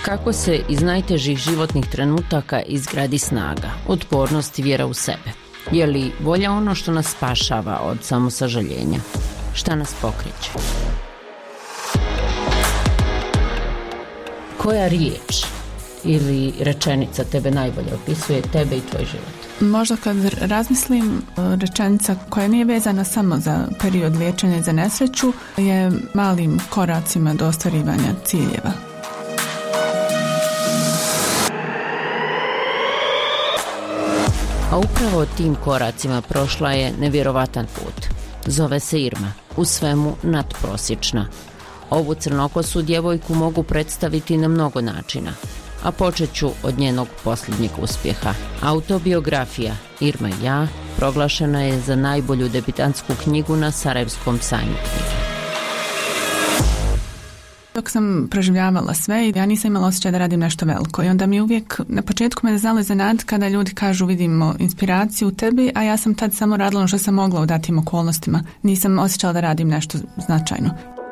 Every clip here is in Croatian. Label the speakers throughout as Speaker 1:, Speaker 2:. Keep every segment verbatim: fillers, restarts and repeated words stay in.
Speaker 1: Kako se iz najtežih životnih trenutaka izgradi snaga, otpornost i vjera u sebe? Je li volja ono što nas spašava od samosažaljenja? Šta nas pokreće? Koja riječ ili rečenica tebe najbolje opisuje tebe i tvoj život?
Speaker 2: Možda kad razmislim, rečenica koja nije vezana samo za period liječenja i za nesreću je malim koracima do ostvarivanja ciljeva.
Speaker 1: A upravo tim koracima prošla je nevjerovatan put. Zove se Irma, u svemu nadprosječna. Ovu crnokosu djevojku mogu predstaviti na mnogo načina, a počet ću od njenog posljednjeg uspjeha. Autobiografija Irma i ja proglašena je za najbolju debitantsku knjigu na Sarajevskom sajmu knjige.
Speaker 2: Dok sam proživljavala sve, ja nisam imala osjećaj da radim nešto veliko i onda mi uvijek na početku me znalo iznenaditi kada ljudi kažu vidimo inspiraciju u tebi, a ja sam tad samo radila ono što sam mogla u datim okolnostima. Nisam osjećala da radim nešto značajno.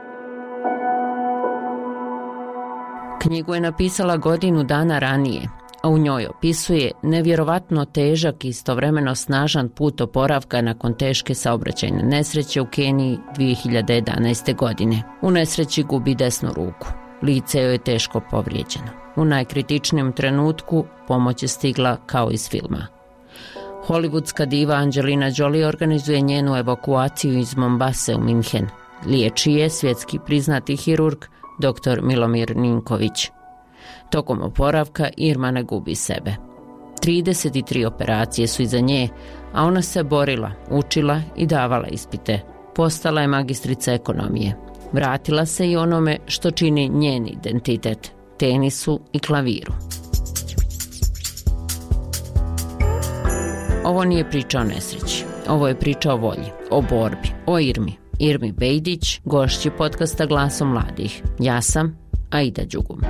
Speaker 1: Knjigu je napisala godinu dana ranije, a u njoj opisuje nevjerovatno težak i istovremeno snažan put oporavka nakon teške saobraćajne nesreće u Keniji dvije hiljade jedanaeste. godine. U nesreći gubi desnu ruku. Lice joj je teško povrijeđeno. U najkritičnijem trenutku pomoć je stigla kao iz filma. Hollywoodska diva Angelina Jolie organizuje njenu evakuaciju iz Mombase u Minhen. Liječi je svjetski priznati hirurg doktor Milomir Ninković. Tokom oporavka Irma ne gubi sebe. trideset tri operacije su iza nje, a ona se borila, učila i davala ispite. Postala je magistrica ekonomije. Vratila se i onome što čini njen identitet, tenisu i klaviru. Ovo nije priča o nesreći. Ovo je priča o volji, o borbi, o Irmi. Irmi Bejdić, gošći podcasta Glasom mladih. Ja sam Aida Đugum.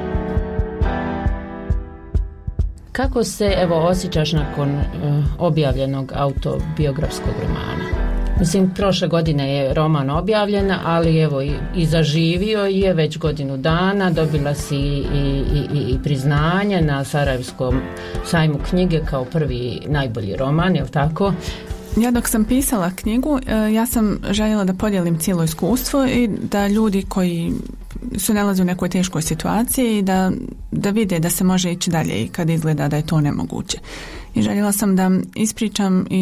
Speaker 1: Kako se evo osjećaš nakon uh, objavljenog autobiografskog romana? Mislim, prošle godine je roman objavljen, ali evo i, i zaživio je već godinu dana, dobila si i, i, i, i priznanje na Sarajevskom sajmu knjige kao prvi najbolji roman, je li tako?
Speaker 2: Ja dok sam pisala knjigu, ja sam željela da podijelim cijelo iskustvo i da ljudi koji se nalaze u nekoj teškoj situaciji i da, da vide da se može ići dalje i kad izgleda da je to nemoguće. I željela sam da ispričam i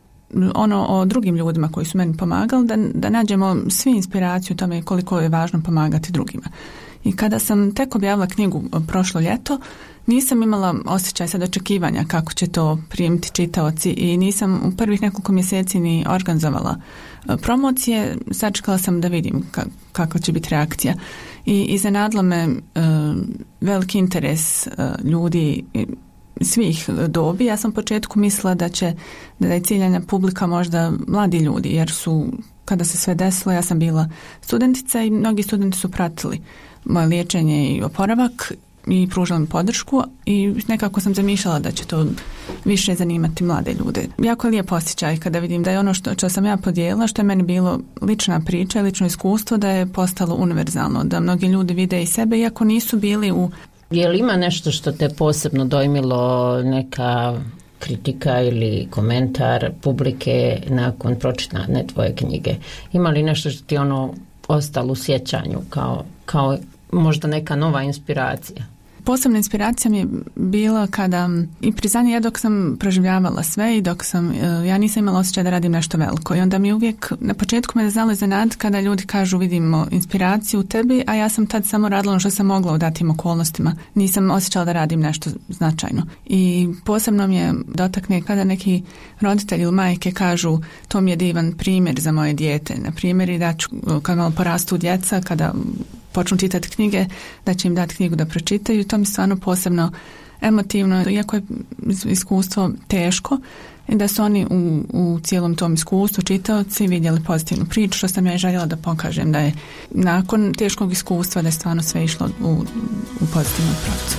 Speaker 2: ono o drugim ljudima koji su meni pomagali, da, da nađemo svi inspiraciju u tome koliko je važno pomagati drugima. I kada sam tek objavila knjigu prošlo ljeto, nisam imala osjećaj sad očekivanja kako će to primiti čitaoci i nisam u prvih nekoliko mjeseci ni organizovala promocije. Sačekala sam da vidim ka, kakva će biti reakcija. I iznenadilo me uh, veliki interes uh, ljudi svih dobi. Ja sam u početku mislila da će da je ciljana publika možda mladi ljudi, jer su, kada se sve desilo, ja sam bila studentica i mnogi studenti su pratili moje liječenje i oporavak i pružala mi podršku i nekako sam zamišljala da će to više zanimati mlade ljude. Jako je lijep osjećaj kada vidim da je ono što, što sam ja podijelila, što je meni bilo lična priča, lično iskustvo, da je postalo univerzalno, da mnogi ljudi vide i sebe iako nisu bili u...
Speaker 1: Je li ima nešto što te posebno dojmilo, neka kritika ili komentar publike nakon pročitane tvoje knjige? Ima li nešto što ti ono ostalo u sjećanju kao, kao možda neka nova inspiracija?
Speaker 2: Posebna inspiracija mi je bila kada i priznanje ja dok sam proživljavala sve i dok sam, ja nisam imala osjećaj da radim nešto veliko i onda mi uvijek na početku me znalo iznenaditi kada ljudi kažu vidimo inspiraciju u tebi, a ja sam tad samo radila ono što sam mogla u datim okolnostima. Nisam osjećala da radim nešto značajno. I posebno mi je dotakne kada neki roditelji ili majke kažu to mi je divan primjer za moje dijete. Na primjer i da ću, kad malo porastu djeca, kada počnu čitati knjige, da će im dati knjigu da pročitaju. To mi stvarno posebno emotivno, iako je iskustvo teško, i da su oni u, u cijelom tom iskustvu čitaoci vidjeli pozitivnu priču, što sam ja željela da pokažem da je nakon teškog iskustva da je stvarno sve išlo u, u pozitivnom pravcu.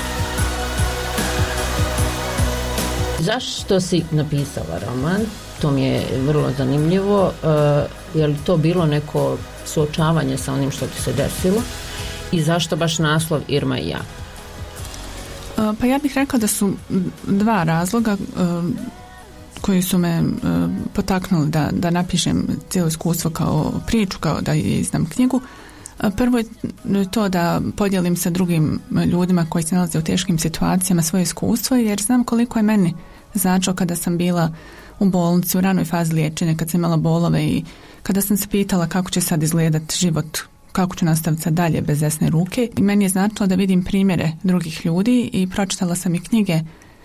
Speaker 1: Zašto si napisala roman? To mi je vrlo zanimljivo. Uh, je li to bilo neko suočavanje sa onim što ti se desilo? I zašto baš naslov Irma i ja?
Speaker 2: Pa ja bih rekla da su dva razloga koji su me potaknuli da, da napišem cijelo iskustvo kao priču, kao da izdam knjigu. Prvo je to da podijelim sa drugim ljudima koji se nalaze u teškim situacijama svoje iskustvo, jer znam koliko je meni značilo kada sam bila u bolnici u ranoj fazi liječenja, kad sam imala bolove i kada sam se pitala kako će sad izgledati život, kako ću nastaviti sad dalje bez desne ruke. I meni je značilo da vidim primjere drugih ljudi i pročitala sam i knjige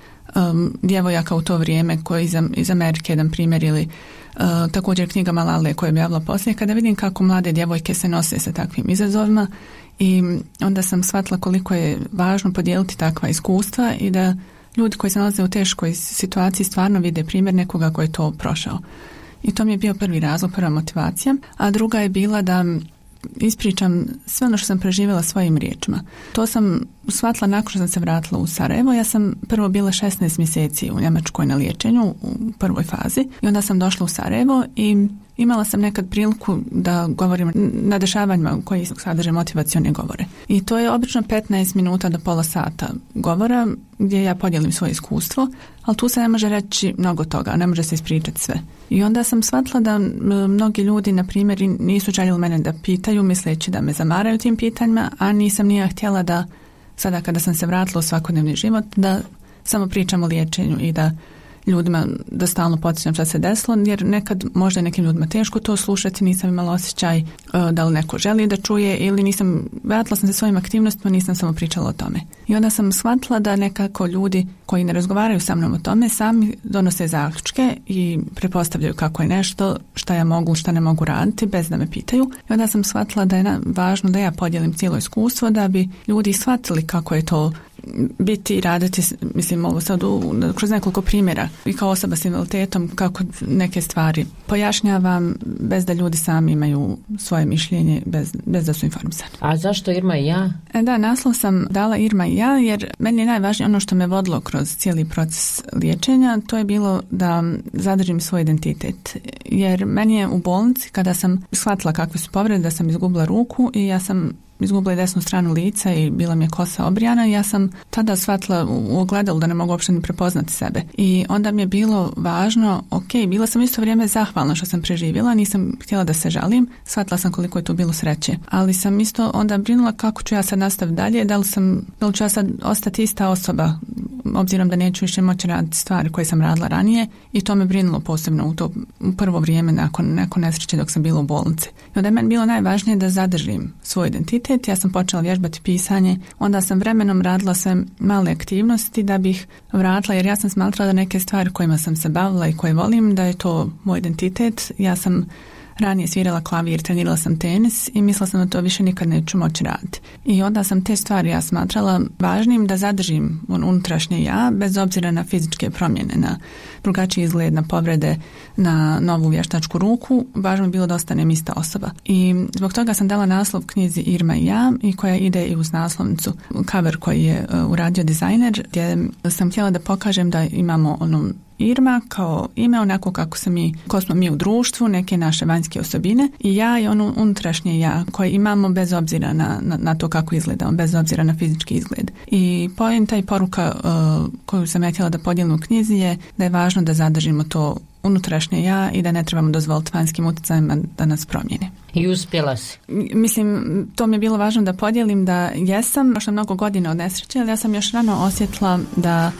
Speaker 2: um, djevojaka u to vrijeme koji iz, iz Amerike, jedan primjer, ili uh, također knjiga Malale koju je objavila poslije, kada vidim kako mlade djevojke se nose sa takvim izazovima, i onda sam shvatila koliko je važno podijeliti takva iskustva i da ljudi koji se nalaze u teškoj situaciji stvarno vide primjer nekoga koji je to prošao. I to mi je bio prvi razlog, prva motivacija. A druga je bila da ispričam sve ono što sam preživjela svojim riječima. To sam shvatila nakon što sam se vratila u Sarajevo. Ja sam prvo bila šesnaest mjeseci u Njemačkoj na liječenju u prvoj fazi i onda sam došla u Sarajevo i imala sam nekad priliku da govorim na dešavanjima koji sadrže motivacione govore. I to je obično petnaest minuta do pola sata govora gdje ja podijelim svoje iskustvo, ali tu se ne može reći mnogo toga, ne može se ispričati sve. I onda sam shvatila da mnogi ljudi, na primjer, nisu željeli mene da pitaju, misleći da me zamaraju tim pitanjima, a nisam nije htjela da sada kada sam se vratila u svakodnevni život, da samo pričam o liječenju i da ljudima da stalno podsjećam šta se desilo, jer nekad možda je nekim ljudima teško to slušati, nisam imala osjećaj uh, da li neko želi da čuje ili nisam, vratila sam se svojim aktivnostima, nisam samo pričala o tome. I onda sam shvatila da nekako ljudi koji ne razgovaraju sa mnom o tome sami donose zaključke i pretpostavljaju kako je nešto, šta ja mogu, šta ne mogu raditi bez da me pitaju. I onda sam shvatila da je na, važno da ja podijelim cijelo iskustvo da bi ljudi shvatili kako je to biti i raditi, mislim ovo sad u, kroz nekoliko primjera i kao osoba s invaliditetom kako neke stvari pojašnjavam bez da ljudi sami imaju svoje mišljenje, bez, bez da su informisani.
Speaker 1: A zašto Irma i ja?
Speaker 2: E da, naslov sam dala Irma i ja jer meni je najvažnije ono što me vodilo kroz cijeli proces liječenja, to je bilo da zadržim svoj identitet. Jer meni je u bolnici kada sam shvatila kakve su povrede, da sam izgubila ruku i ja sam izgubila desnu stranu lica i bila mi je kosa obrijana. Ja sam tada shvatila u ogledalu da ne mogu uopšte ni prepoznati sebe. I onda mi je bilo važno, ok, bila sam isto vrijeme zahvalna što sam preživjela, nisam htjela da se žalim, shvatila sam koliko je tu bilo sreće. Ali sam isto onda brinula kako ću ja sad nastaviti dalje, da li, sam, da li ću ja sad ostati ista osoba, obzirom da neću više moći raditi stvari koje sam radila ranije, i to me brinulo posebno u to u prvo vrijeme nakon, nakon nesreće dok sam bila u bolnici. I onda je meni bilo najvažnije da zadržim svoj identitet. Ja sam počela vježbati pisanje, onda sam vremenom radila sve male aktivnosti da bih vratila, jer ja sam smatrala da neke stvari kojima sam se bavila i koje volim, da je to moj identitet. Ja sam ranije svirala klavir, trenirala sam tenis i mislila sam da to više nikad neću moći raditi. I onda sam te stvari ja smatrala važnim da zadržim unutrašnje ja, bez obzira na fizičke promjene, na drugačiji izgled, na povrede, na novu vještačku ruku. Važno je bilo da ostanem ista osoba. I zbog toga sam dala naslov knjizi Irma i ja, i koja ide i uz naslovnicu cover koji je uradio dizajner, gdje sam htjela da pokažem da imamo onu Irma kao ime, onako kako se mi, ko smo mi u društvu, neke naše vanjske osobine, i ja i ono unutrašnje ja koje imamo bez obzira na, na, na to kako izgledamo, bez obzira na fizički izgled. I poenta i poruka uh, koju sam ja htjela da podijelim u knjizi je da je važno da zadržimo to unutrašnje ja i da ne trebamo dozvoliti vanjskim utjecajima da nas promijene.
Speaker 1: I uspjela si?
Speaker 2: Mislim, to mi je bilo važno da podijelim da jesam, možda mnogo godina od nesreće, ali ja sam još rano osjetila da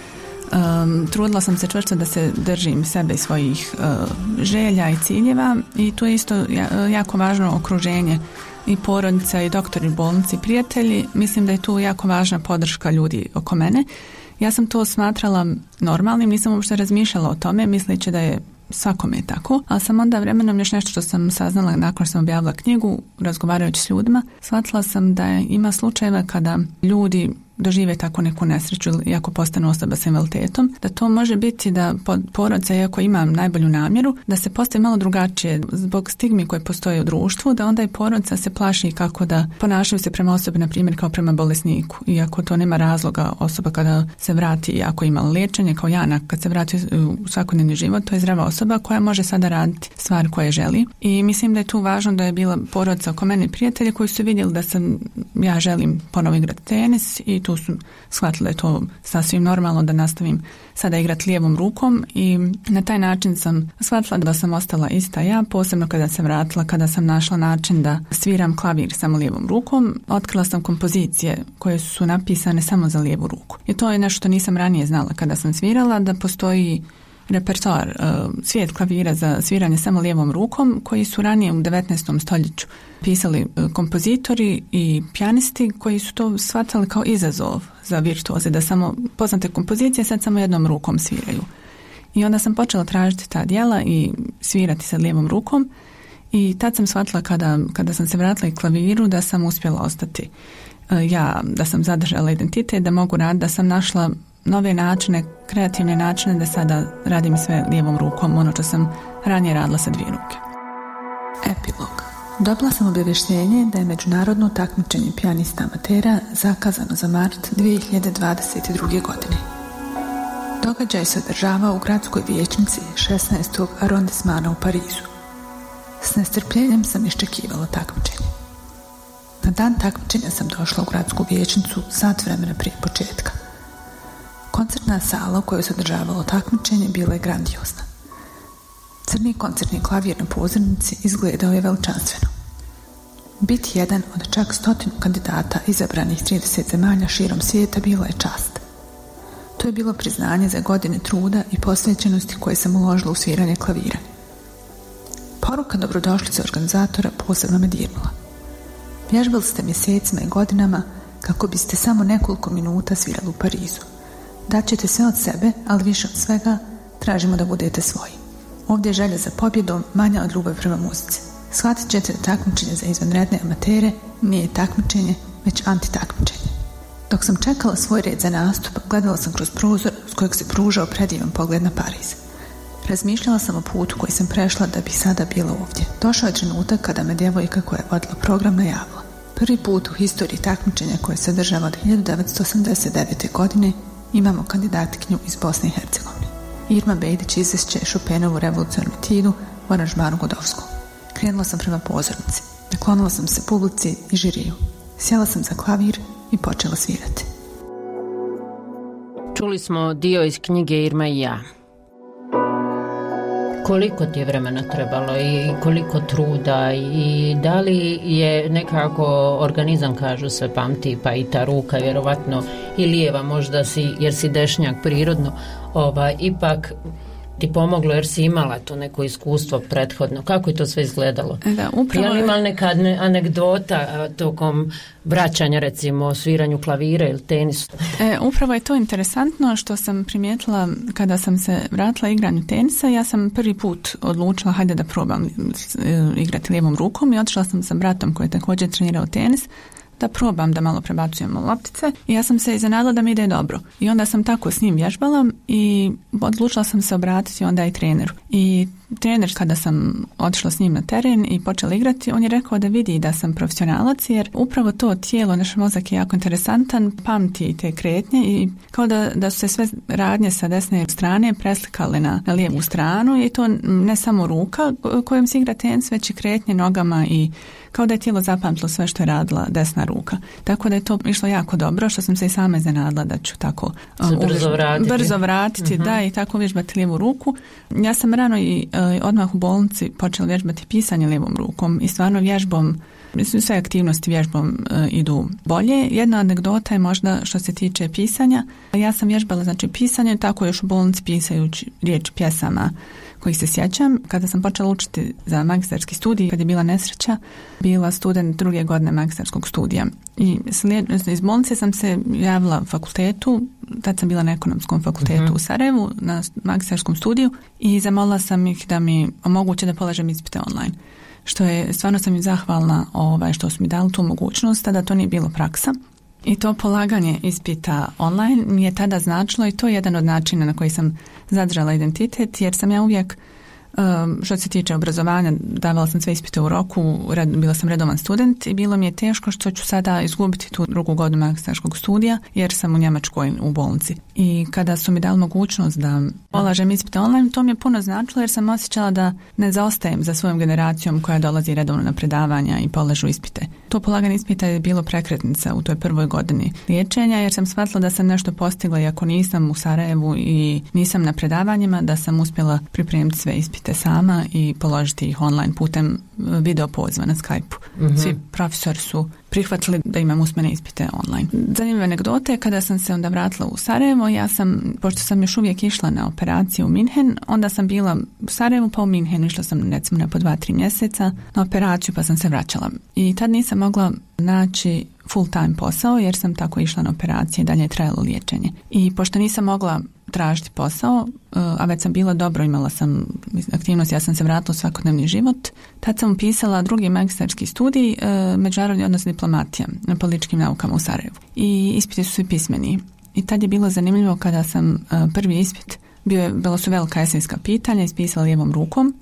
Speaker 2: Um, trudila sam se čvrsto da se držim sebe i svojih uh, želja i ciljeva, i tu je isto jako važno okruženje i porodica i doktori u bolnici, prijatelji. Mislim da je tu jako važna podrška ljudi oko mene. Ja sam to smatrala normalnim, nisam uopšte razmišljala o tome, misleći da je svakome je tako, ali sam onda vremenom još nešto što sam saznala nakon što sam objavila knjigu, razgovarajući s ljudima, shvatila sam da ima slučajeva kada ljudi dožive tako neku nesreću ili ako postanu osoba s invaliditetom, da to može biti da porodica, iako ima najbolju namjeru, da se postavi malo drugačije zbog stigmi koje postoje u društvu, da onda i porodica se plaši kako da ponašaju se prema osobi, na primjer kao prema bolesniku, iako to nema razloga. Osoba kada se vrati, ako ima liječenje kao ja, kad se vrati u svakodnevni život, to je zdrava osoba koja može sada raditi stvari koje želi. I mislim da je tu važno da je bila porodica oko mene, prijatelji koji su vidjeli da sam, ja želim ponovo igrati tenis, i tu tu su shvatili da je to sasvim normalno da nastavim sada igrati lijevom rukom i na taj način sam shvatila da sam ostala ista ja, posebno kada sam vratila, kada sam našla način da sviram klavir samo lijevom rukom. Otkrila sam kompozicije koje su napisane samo za lijevu ruku. I to je nešto što nisam ranije znala kada sam svirala, da postoji repertoar, svijet klavira za sviranje samo lijevom rukom koji su ranije u devetnaestom stoljeću pisali kompozitori i pijanisti koji su to shvatali kao izazov za virtuoze, da samo poznate kompozicije sad samo jednom rukom sviraju. I onda sam počela tražiti ta djela i svirati sa lijevom rukom i tad sam shvatila kada, kada sam se vratila i klaviru da sam uspjela ostati ja, da sam zadržala identitet, da mogu raditi, da sam našla nove načine, kreativne načine da sada radim sve lijevom rukom, ono što sam ranije radila sa dvije ruke.
Speaker 3: Epilog. Dobila sam obavještenje da je međunarodno takmičenje pijanista amatera zakazano za mart dvije hiljade dvadeset druge. godine. Događaj se održava u gradskoj vijećnici šesnaestog arondismana u Parizu. S nestrpljenjem sam iščekivala takmičenje. Na dan takmičenja sam došla u gradsku vijećnicu sat vremena prije početka. Koncertna sala u kojoj se održavalo takmičenje bila je grandiozna. Crni koncertni klavir na pozornici izgledao je veličanstveno. Biti jedan od čak stotinu kandidata izabranih trideset zemalja širom svijeta bila je čast. To je bilo priznanje za godine truda i posvećenosti koje sam uložila u sviranje klavira. Poruka dobrodošlice organizatora posebno me dirnula. Vježbali ste mjesecima i godinama kako biste samo nekoliko minuta svirali u Parizu. Daćete sve od sebe, ali više od svega tražimo da budete svoji. Ovdje je želja za pobjedom manja od ljubavi prema muzici. Shvatit ćete da takmičenje za izvanredne amatere nije takmičenje, već antitakmičenje. Dok sam čekala svoj red za nastup, gledala sam kroz prozor s kojeg se pružao predivan pogled na Pariz. Razmišljala sam o putu koji sam prešla da bi sada bila ovdje. Došao je trenutak kada me djevojka koja je vodila program najavila. Prvi put u historiji takmičenja koje se održava od hiljadu devetsto osamdeset devete. godine imamo kandidatkinju iz Bosne i Hercegovine. Irma Bejdić izvešće Chopinovu revolucionarnu etidu u aranžmanu Godovskog. Krenula sam prema pozornici. Naklonila sam se publici i žiriju. Sjela sam za klavir i počela svirati.
Speaker 1: Čuli smo dio iz knjige Irma i ja. Koliko ti je vremena trebalo i koliko truda i da li je nekako organizam, kažu se, pamti, pa i ta ruka vjerovatno i lijeva možda si, jer si dešnjak prirodno, ovaj, ipak ti pomoglo jer si imala to neko iskustvo prethodno. Kako je to sve izgledalo?
Speaker 2: Da, upravo...
Speaker 1: Je li imala neka anegdota tokom vraćanja, recimo, o sviranju klavira ili tenisu?
Speaker 2: E, upravo je to interesantno što sam primijetila kada sam se vratila igranju tenisa. Ja sam prvi put odlučila hajde da probam igrati lijevom rukom i otišla sam sa bratom koji je također trenirao tenis da probam da malo prebacujemo loptice i ja sam se iznenadila da mi ide dobro. I onda sam tako s njim vježbala i odlučila sam se obratiti onda i treneru. I trener, kada sam otišla s njim na teren i počela igrati, on je rekao da vidi da sam profesionalac jer upravo to tijelo, naš mozak je jako interesantan, pamti te kretnje i kao da, da su se sve radnje sa desne strane preslikale na, na lijevu stranu i to ne samo ruka kojom se igra tenis, već i kretnje nogama i kao da je tijelo zapamtilo sve što je radila desna ruka. Tako da je to išlo jako dobro, što sam se i sama iznenadila da ću tako
Speaker 1: um, brzo vratiti,
Speaker 2: brzo vratiti uh-huh. da, i tako vježbati lijevu ruku. Ja sam rano i uh, odmah u bolnici počela vježbati pisanje lijevom rukom i stvarno vježbom, sve aktivnosti vježbom uh, idu bolje. Jedna anegdota je možda što se tiče pisanja. Ja sam vježbala znači pisanje, tako još u bolnici pisajući riječ pjesama kojih se sjećam. Kada sam počela učiti za magistarski studij, kad je bila nesreća, bila student druge godine magistarskog studija. I slijed, iz bolnice sam se javila fakultetu, tad sam bila na ekonomskom fakultetu uh-huh. u Sarajevu, na magistarskom studiju i zamolila sam ih da mi omoguće da polažem ispite online. Što je, stvarno sam im zahvalna ovaj, što su mi dali tu mogućnost, tada to nije bilo praksa. I to polaganje ispita online mi je tada značilo i to je jedan od načina na koji sam zadržala identitet, jer sam ja uvijek, što se tiče obrazovanja, davala sam sve ispite u roku, bila sam redovan student i bilo mi je teško što ću sada izgubiti tu drugu godinu magistarskog studija, jer sam u Njemačkoj u bolnici. I kada su mi dali mogućnost da polažem ispite online, to mi je puno značilo jer sam osjećala da ne zaostajem za svojom generacijom koja dolazi redovno na predavanja i polažu ispite. to polaganje ispita je bilo prekretnica u toj prvoj godini liječenja, jer sam shvatila da sam nešto postigla, i ako nisam u Sarajevu i nisam na predavanjima, da sam uspjela pripremiti sve ispite sama i položiti ih online putem video poziva na Skype-u. Mm-hmm. Svi profesori su prihvatili da imam usmene ispite online. Zanimljiva anegdota je kada sam se onda vratila u Sarajevo, ja sam, pošto sam još uvijek išla na operaciju u Minhen, onda sam bila u Sarajevu pa u Minhenu, išla sam recimo na po dva, tri mjeseca na operaciju pa sam se vraćala. I tad nisam mogla naći full time posao jer sam tako išla na operacije i dalje je trajalo liječenje. I pošto nisam mogla tražiti posao, a već sam bila dobro, imala sam aktivnost, ja sam se vratila u svakodnevni život, tad sam upisala drugi magistarski studij, međunarodni odnos diplomatija na političkim naukama u Sarajevu. I ispiti su svi pismeni. I tad je bilo zanimljivo kada sam prvi ispit, bio je, bilo su velika esejska pitanja, ispisala lijevom rukom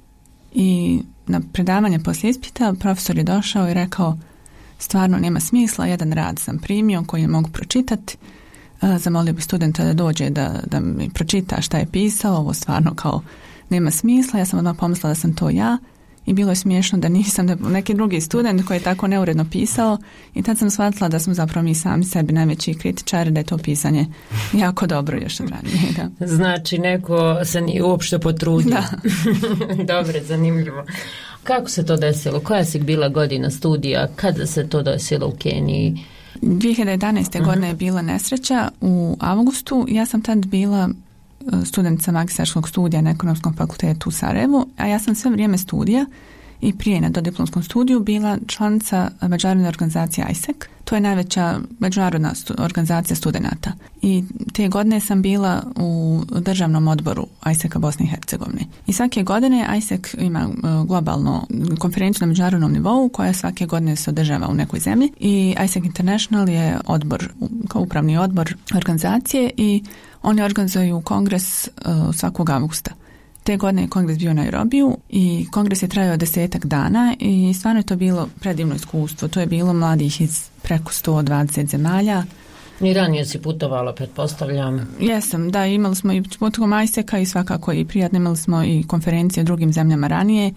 Speaker 2: i na predavanje poslije ispita profesor je došao i rekao: stvarno nema smisla, jedan rad sam primio koji ne mogu pročitati, zamolio bi studenta da dođe da, da mi pročita šta je pisao, ovo stvarno kao nema smisla. Ja sam odmah pomislila da sam to ja i bilo je smiješno da nisam, da neki drugi student koji je tako neuredno pisao, i tad sam shvatila da smo zapravo mi sami sebi najveći kritičari, da je to pisanje jako dobro još od ranije. Da.
Speaker 1: Znači neko se nije uopšte potrudio.
Speaker 2: Da.
Speaker 1: Dobro, zanimljivo. Kako se to desilo? Koja si bila godina studija? Kada se to desilo u Keniji?
Speaker 2: dvije hiljade jedanaeste. Uh-huh. godine je bila nesreća u avgustu. Ja sam tad bila studentica magistarskog studija na Ekonomskom fakultetu u Sarajevu, a ja sam sve vrijeme studija i prije na dodiplomskom studiju bila članica međunarodne organizacije I S E C. To je najveća međunarodna stu- organizacija studenata. I te godine sam bila u državnom odboru I S E C-a Bosne i Hercegovine. I svake godine I S E C ima globalno konferenciju na međunarodnom nivou koja svake godine se održava u nekoj zemlji. I I S E C International je odbor, kao upravni odbor organizacije, i oni organizuju kongres uh, svakog avgusta. Te godine je kongres bio u Nairobiju i kongres je trajao desetak dana i stvarno je to bilo predivno iskustvo. To je bilo mladih iz preko sto dvadeset zemalja.
Speaker 1: I ranije si putovala, pretpostavljam.
Speaker 2: Jesam, da, imali smo i putovom I S E C-a i svakako i prijatno, imali smo i konferencije u drugim zemljama ranije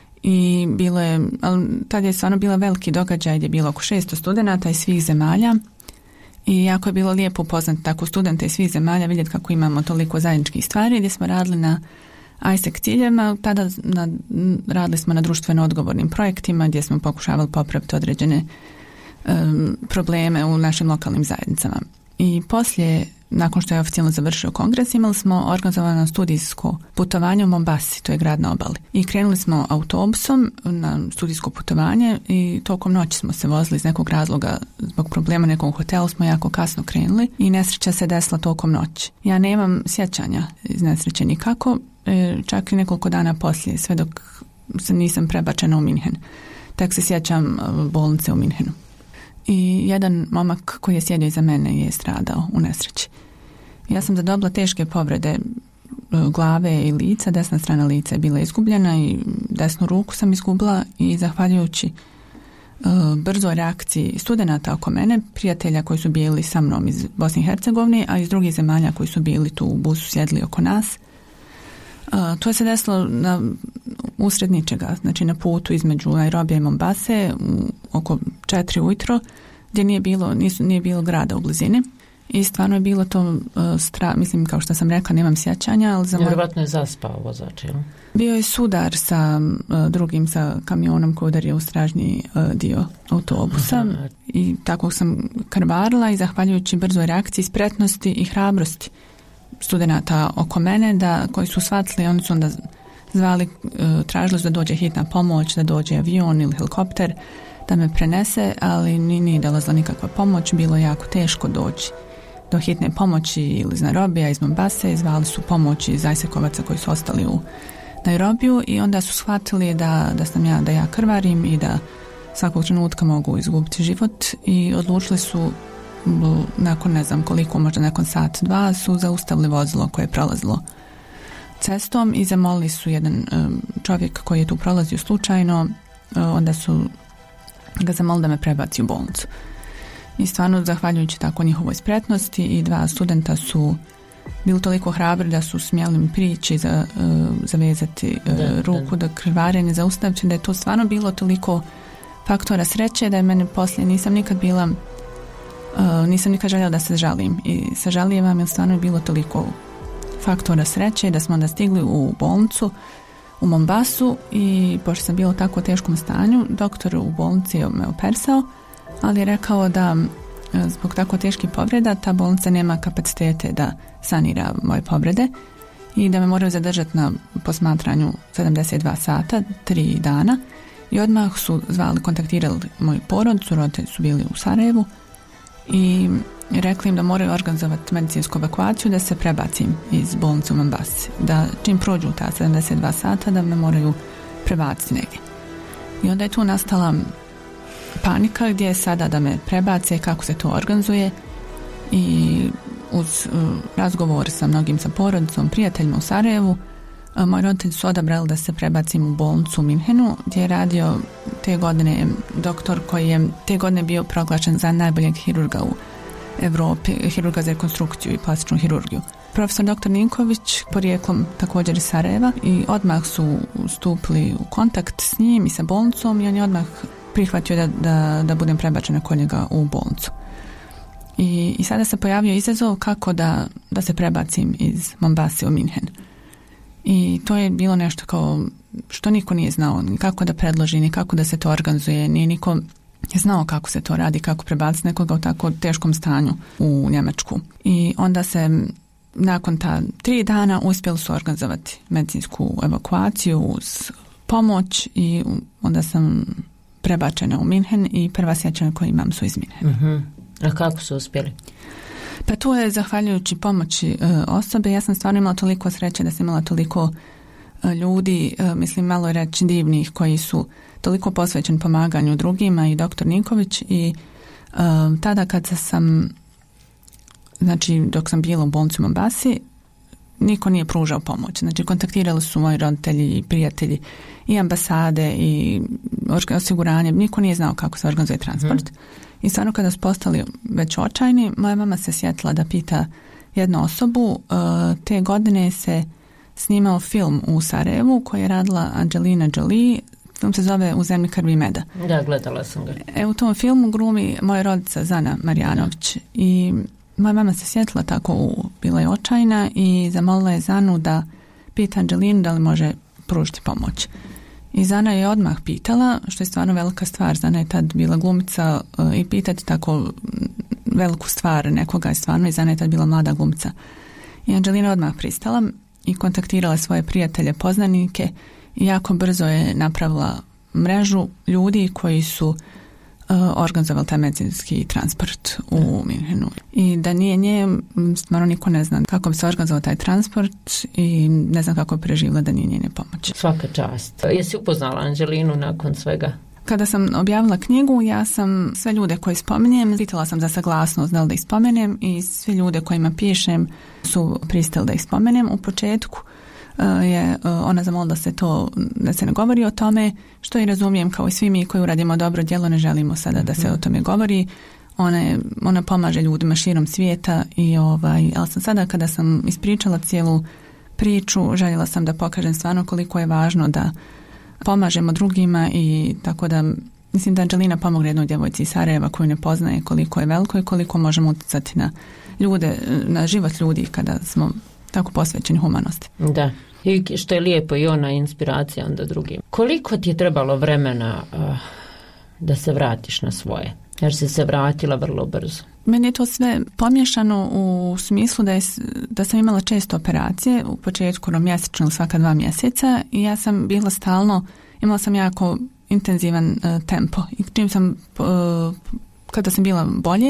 Speaker 2: i bilo je, ali tad je stvarno bila veliki događaj gdje je bilo oko šesto studenata iz svih zemalja. I jako je bilo lijepo upoznati tako studente iz svih zemalja, vidjeti kako imamo toliko zajedničkih stvari, gdje smo radili na I S E C ciljevima. Tada na, radili smo na društveno odgovornim projektima gdje smo pokušavali popraviti određene um, probleme u našim lokalnim zajednicama. I poslije, nakon što je oficijalno završio kongres, imali smo organizovano studijsko putovanje u Mombasi, to je grad na obali. I krenuli smo autobusom na studijsko putovanje i tokom noći smo se vozili iz nekog razloga, zbog problema nekog hotela smo jako kasno krenuli i nesreća se desila tokom noći. Ja nemam sjećanja iz nesreće nikako, čak i nekoliko dana poslije, sve dok se nisam prebačena u Minhen. Tek se sjećam bolnice u Minhenu. I jedan momak koji je sjedio iza mene je stradao u nesreći. Ja sam zadobila teške povrede glave i lica, desna strana lica je bila izgubljena i desnu ruku sam izgubila, i zahvaljujući uh, brzoj reakciji studenata oko mene, prijatelja koji su bili sa mnom iz Bosne i Hercegovine, a iz drugih zemalja koji su bili tu u busu, sjedli oko nas. Uh, to je se desilo na usred ničega, znači na putu između Nairobija i Mombase u, oko četiri ujutro, gdje nije bilo, nisu, nije bilo grada u blizini. I stvarno je bilo to uh, stra, mislim, kao što sam rekla, nemam sjećanja, ali za
Speaker 1: vjerovatno je zaspao vozač, jel?
Speaker 2: Bio je sudar sa uh, drugim, sa kamionom koji udario u stražnji uh, dio autobusa. Aha. I tako sam krvarila, i zahvaljujući brzoj reakciji, spretnosti i hrabrosti studenata oko mene, da, koji su shvatili, oni su onda zvali, tražili da dođe hitna pomoć, da dođe avion ili helikopter da me prenese, ali nije dolazila nikakva pomoć, bilo je jako teško doći do hitne pomoći ili iz Nairobija, iz Mombase. Zvali su pomoć iz I S E C-ovaca koji su ostali u Nairobiju, i onda su shvatili da, da sam ja, da ja krvarim i da svakog trenutka mogu izgubiti život, i odlučili su nakon ne znam koliko, možda nakon sat, dva, su zaustavili vozilo koje je prolazilo cestom i zamolili su jedan um, čovjek koji je tu prolazio slučajno, uh, onda su ga zamolili da me prebaci u bolnicu. I stvarno, zahvaljujući tako njihovoj spretnosti, i dva studenta su bili toliko hrabri da su smjeli mi prići za, uh, zavezati uh,
Speaker 1: da,
Speaker 2: ruku, da krvarenje zaustaviti, da je to stvarno bilo toliko faktora sreće da je meni poslije nisam nikad bila uh, nisam nikad željela da se žalim i sažalijevam jer stvarno je bilo toliko faktora sreće da smo onda stigli u bolnicu u Mombasu i pošto sam bila u tako teškom stanju, doktor u bolnici me operisao, ali je rekao da zbog tako teških povreda ta bolnica nema kapacitete da sanira moje povrede i da me moraju zadržati na posmatranju sedamdeset dva sata, tri dana i odmah su zvali, kontaktirali moju porodicu, roditelji su bili u Sarajevu i rekli im da moraju organizovati medicinsku evakuaciju da se prebacim iz bolnice u Mombasi, da čim prođu ta sedamdeset dva sata da me moraju prebaciti negdje. I onda je tu nastala panika gdje je sada da me prebace, kako se to organizuje i uz uh, razgovor sa mnogim sa porodicom, prijateljima u Sarajevu, uh, moji roditelji su odabrali da se prebacim u bolnicu u Minhenu gdje je radio te godine doktor koji je te godine bio proglašen za najboljeg hirurga u Europi, hirurga za rekonstrukciju i plastičnu hirurgiju. Profesor doktor Ninković, porijeklom također iz Sarajeva, i odmah su stupili u kontakt s njim i sa bolnicom i on je odmah prihvatio da, da, da budem prebačena kod njega u bolnicu. I, i sada se pojavio izazov kako da, da se prebacim iz Mombase u Minhen. I to je bilo nešto kao što niko nije znao, ni kako da predloži, ni kako da se to organizuje, nije niko znao kako se to radi, kako prebaciti nekoga u tako teškom stanju u Njemačku. I onda se nakon ta tri dana uspjeli su organizovati medicinsku evakuaciju uz pomoć i onda sam prebačena u Minhen i prva sjećanja koje imam su iz Minhena.
Speaker 1: Uh-huh. A kako su uspjeli?
Speaker 2: Pa tu je zahvaljujući pomoći e, osobe. Ja sam stvarno imala toliko sreće da sam imala toliko e, ljudi, e, mislim malo reći divnih, koji su toliko posvećeni pomaganju drugima i doktor Ninković i e, tada kad sam, znači dok sam bila u bolnici u Mombasi, niko nije pružao pomoć. Znači kontaktirali su moji roditelji i prijatelji i ambasade i osiguranje. Niko nije znao kako se organizuje transport. Hmm. I stvarno kada su postali već očajni, moja mama se sjetila da pita jednu osobu. Te godine se snimao film u Sarajevu koji je radila Angelina Jolie. Film se zove U zemlji krvi i meda.
Speaker 1: Da, gledala sam ga.
Speaker 2: E, u tom filmu glumi moja rodica Zana Marjanović i moja mama se sjetila tako, u, bila je očajna i zamolila je Zanu da pita Angelinu da li može pružiti pomoć. I Zana je odmah pitala, što je stvarno velika stvar. Zana je tad bila glumica uh, i pitati tako veliku stvar nekoga je stvarno, i Zana je tad bila mlada glumica. I Angelina odmah pristala i kontaktirala svoje prijatelje, poznanike i jako brzo je napravila mrežu ljudi koji su organizovali taj medicinski transport u Minhenu. I da nije nje, stvarno niko ne zna kako bi se organizovao taj transport i ne znam kako bi preživjela da nije njene pomoći.
Speaker 1: Svaka čast. Jesi upoznala Angelinu nakon svega?
Speaker 2: Kada sam objavila knjigu, ja sam sve ljude koje spominjem, pitala sam za saglasnost da li da ih spomenem i sve ljude kojima pišem su pristali da ih spomenem. U početku je ona zamolila da se to, da se ne govori o tome, što i razumijem, kao i svi mi koji uradimo dobro djelo ne želimo sada da se o tome govori. Ona, je, ona pomaže ljudima širom svijeta i ovaj, ali sam sada kada sam ispričala cijelu priču, željela sam da pokažem stvarno koliko je važno da pomažemo drugima i tako da mislim da Angelina pomogne jednoj djevojci iz Sarajeva koju ne poznaje koliko je veliko i koliko možemo utjecati na ljude, na život ljudi kada smo tako posvećeni humanosti.
Speaker 1: Da. I što je lijepo i ona inspiracija onda drugim. Koliko ti je trebalo vremena uh, da se vratiš na svoje? Jer si se vratila vrlo brzo.
Speaker 2: Meni je to sve pomiješano u smislu da, je, da sam imala često operacije, u početku mjesečno ili svaka dva mjeseca i ja sam bila stalno, imala sam jako intenzivan uh, tempo i čim sam, uh, kada sam bila bolje,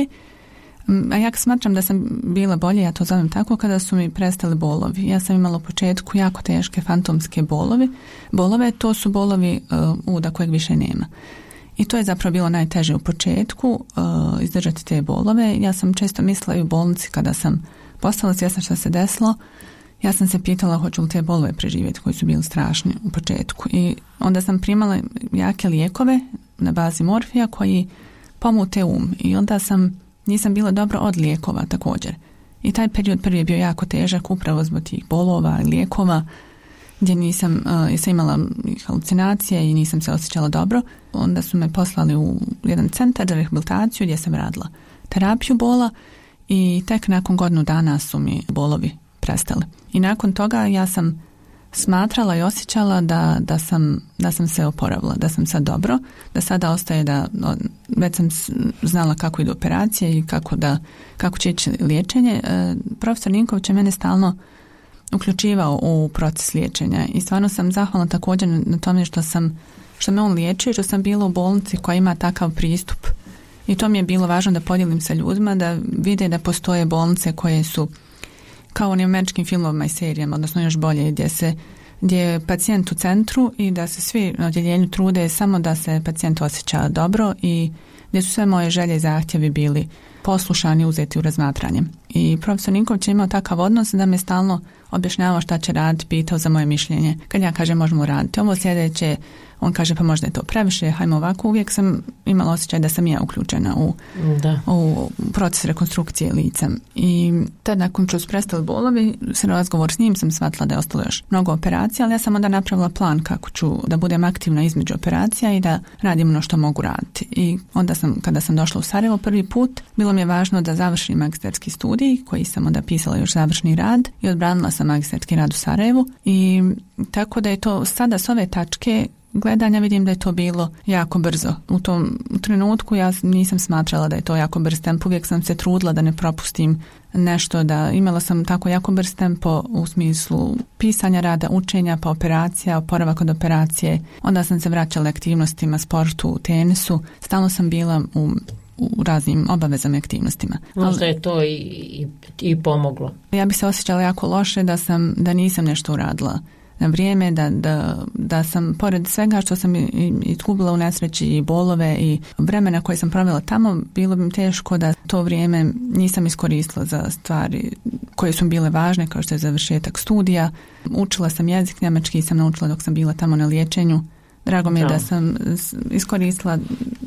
Speaker 2: a ja smatram da sam bila bolje, ja to zovem tako, kada su mi prestali bolovi. Ja sam imala u početku jako teške fantomske bolovi. Bolove, to su bolovi uh, uda kojeg više nema. I to je zapravo bilo najteže u početku, uh, izdržati te bolove. Ja sam često mislila i u bolnici kada sam postala svjesna što se desilo, ja sam se pitala hoću li te bolove preživjeti koji su bili strašni u početku. I onda sam primala jake lijekove na bazi morfija koji pomute um. I onda sam nisam bila dobro od lijekova također. I taj period prvi je bio jako težak upravo zbog tih bolova i lijekova gdje nisam, uh, sam imala halucinacije i nisam se osjećala dobro. Onda su me poslali u jedan centar za rehabilitaciju gdje sam radila terapiju bola i tek nakon godinu dana su mi bolovi prestali. I nakon toga ja sam smatrala i osjećala da, da, sam, da sam se oporavila, da sam sad dobro, da sada ostaje da, već sam znala kako idu operacije i kako, da, kako će ići liječenje. E, profesor Ninković je mene stalno uključivao u proces liječenja i stvarno sam zahvalna također na tome što sam, što me on liječio, što sam bila u bolnici koja ima takav pristup. I to mi je bilo važno da podijelim sa ljudima, da vide da postoje bolnice koje su kao u američkim filmovima i serijama, odnosno još bolje, gdje se gdje je pacijent u centru i da se svi na odjeljenju trude samo da se pacijent osjeća dobro i gdje su sve moje želje i zahtjevi bili poslušani, uzeti u razmatranje. I profesor Ninković je imao takav odnos da me stalno objašnjavao šta će raditi, pitao za moje mišljenje. Kad ja kažem možemo raditi ovo sljedeće, on kaže pa možda je to previše, hajmo ovako. Uvijek sam imala osjećaj da sam ja uključena u, da. u proces rekonstrukcije lica. I tad nakon što su prestali bolovi, se razgovor s njim sam shvatila da je ostalo još mnogo operacija, ali ja sam onda napravila plan kako ću da budem aktivna između operacija i da radim ono što mogu raditi. I onda sam, kada sam došla u Sarajevo prvi put, bilo mi je važno da završim magistarski studij, koji sam onda pisala još završni rad i odbranila sam magistarski rad u Sarajevu. I tako da je to sada s ove tačke gledanja vidim da je to bilo jako brzo. U tom trenutku ja nisam smatrala da je to jako brz tempo. Uvijek sam se trudila da ne propustim nešto, da imala sam tako jako brz tempo u smislu pisanja rada, učenja, pa operacija, oporavak od operacije. Onda sam se vraćala aktivnostima, sportu, tenisu. Stalno sam bila u u raznim obavezama i aktivnostima.
Speaker 1: Možda je to i, i, i pomoglo.
Speaker 2: Ja bi se osjećala jako loše da sam, da nisam nešto uradila na vrijeme, da, da, da sam pored svega što sam izgubila u nesreći i bolove i vremena koje sam provela tamo, bilo bi mi teško da to vrijeme nisam iskoristila za stvari koje su bile važne, kao što je završetak studija. Učila sam jezik, njemački sam naučila dok sam bila tamo na liječenju. Drago mi je da, da sam iskoristila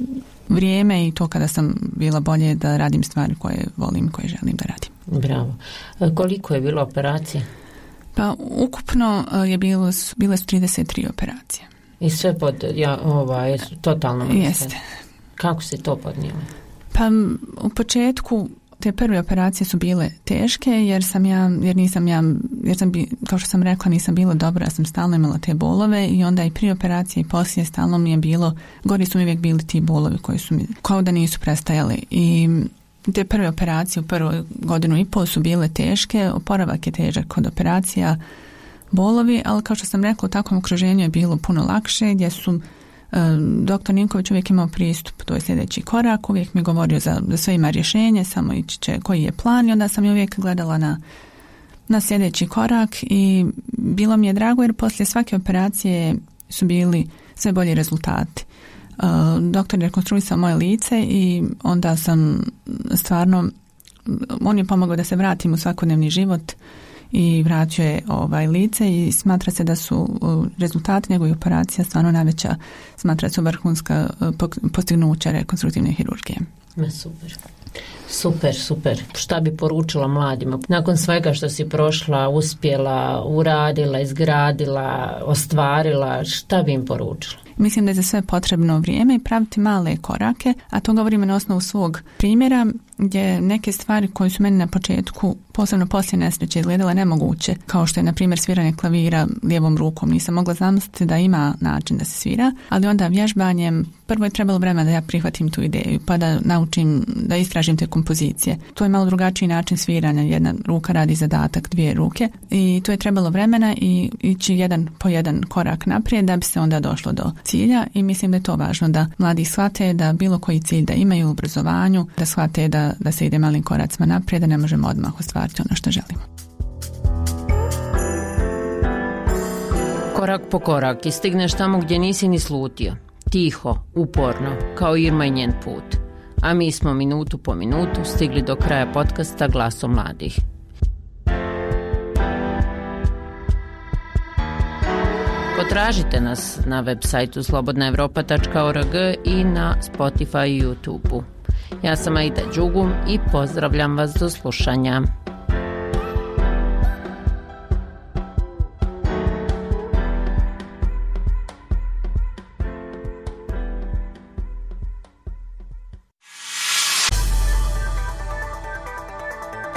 Speaker 2: vrijeme i to kada sam bila bolje da radim stvari koje volim i koje želim da radim.
Speaker 1: Bravo. Koliko je bilo operacija?
Speaker 2: Pa ukupno je bilo, bile su trideset tri operacije.
Speaker 1: I sve pod, ja, ovaj, totalno mislim.
Speaker 2: Jeste.
Speaker 1: Kako se to podnijelo?
Speaker 2: Pa u početku te prve operacije su bile teške jer sam ja, jer nisam ja, jer sam bi, kao što sam rekla, nisam bila dobra, ja sam stalno imala te bolove i onda i prije operacije i poslije stalno mi je bilo, gori su mi uvijek bili ti bolovi koji su mi, kao da nisu prestajali. I te prve operacije u prvu godinu i pol su bile teške, oporavak je težak kod operacija, bolovi, ali kao što sam rekla, u takvom okruženju je bilo puno lakše, gdje su doktor Ninković uvijek imao pristup, to je sljedeći korak, uvijek mi govorio za, za sve ima rješenje, samo ići će koji je plan i onda sam je uvijek gledala na, na sljedeći korak i bilo mi je drago jer poslije svake operacije su bili sve bolji rezultati. Uh, doktor je rekonstruisao moje lice i onda sam stvarno, on je pomogao da se vratim u svakodnevni život i vratio je ovaj lice i smatra se da su rezultati njegove operacije stvarno najveća, smatra se vrhunska postignuća rekonstruktivne hirurgije.
Speaker 1: Super. Super, super. Šta bi poručila mladima? Nakon svega što si prošla, uspjela, uradila, izgradila, ostvarila, šta bi im poručila?
Speaker 2: Mislim da je za sve potrebno vrijeme i praviti male korake, a to govorimo na osnovu svog primjera, gdje neke stvari koje su meni na početku, posebno poslije nesreće, izgledale nemoguće, kao što je na primjer sviranje klavira lijevom rukom. Nisam mogla zamisliti da ima način da se svira, ali onda vježbanjem prvo je trebalo vremena da ja prihvatim tu ideju, pa da naučim, da istražim te kompozicije. To je malo drugačiji način sviranja, jedna ruka radi zadatak, dvije ruke i to je trebalo vremena i ići jedan po jedan korak naprijed da bi se onda došlo do cilja i mislim da je to važno da mladi shvate da bilo koji cilj da imaju u obrazovanju, da shvate da, da se ide malim koracima naprijed, da ne možemo odmah ostvariti ono što želimo.
Speaker 1: Korak po korak i stigneš tamo gdje nisi ni slutio. Tiho, uporno, kao Irma i njen put. A mi smo minutu po minutu stigli do kraja podcasta Glaso mladih. Potražite nas na web sajtu slobodna europa tačka org i na Spotify i YouTube-u. Ja sam Aida Đugum i pozdravljam vas do slušanja.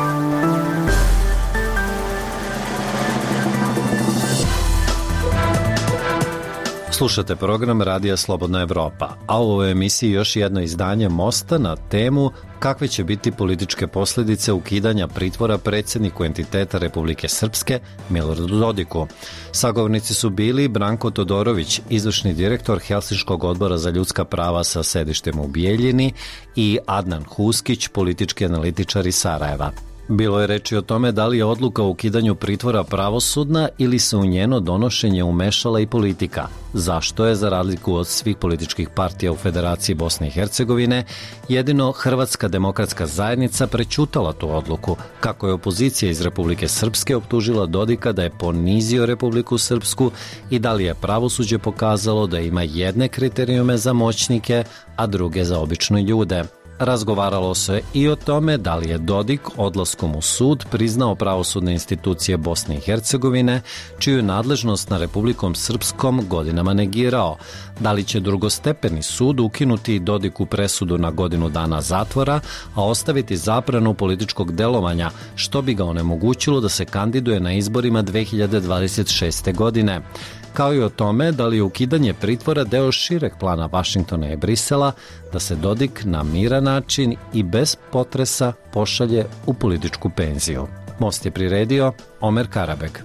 Speaker 4: Slušate program Radija Slobodna Evropa, a u ovoj emisiji još jedno izdanje Mosta na temu kakve će biti političke posljedice ukidanja pritvora predsjedniku entiteta Republike Srpske Miloradu Dodiku. Sagovornici su bili Branko Todorović, izvršni direktor Helsinškog odbora za ljudska prava sa sedištem u Bijeljini, i Adnan Huskić, politički analitičar iz Sarajeva. Bilo je reči o tome da li je odluka o ukidanju pritvora pravosudna ili se u njeno donošenje umešala i politika. Zašto je, za razliku od svih političkih partija u Federaciji Bosne i Hercegovine, jedino Hrvatska demokratska zajednica prećutala tu odluku, kako je opozicija iz Republike Srpske optužila Dodika da je ponizio Republiku Srpsku i da li je pravosuđe pokazalo da ima jedne kriterijume za moćnike, a druge za obične ljude. Razgovaralo se i o tome da li je Dodik odlaskom u sud priznao pravosudne institucije Bosne i Hercegovine, čiju nadležnost na Republikom Srpskom godinama negirao, da li će drugostepeni sud ukinuti Dodiku presudu na godinu dana zatvora, a ostaviti zabranu političkog delovanja, što bi ga onemogućilo da se kandiduje na izborima dve hiljade dvadeset šeste. godine. Kao i o tome da li je ukidanje pritvora deo šireg plana Vašingtona i Brisela da se Dodik na miran način i bez potresa pošalje u političku penziju. Most je priredio Omer Karabek.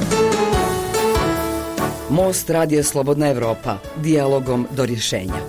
Speaker 5: Most Radija Slobodna Evropa, dijalogom do rješenja.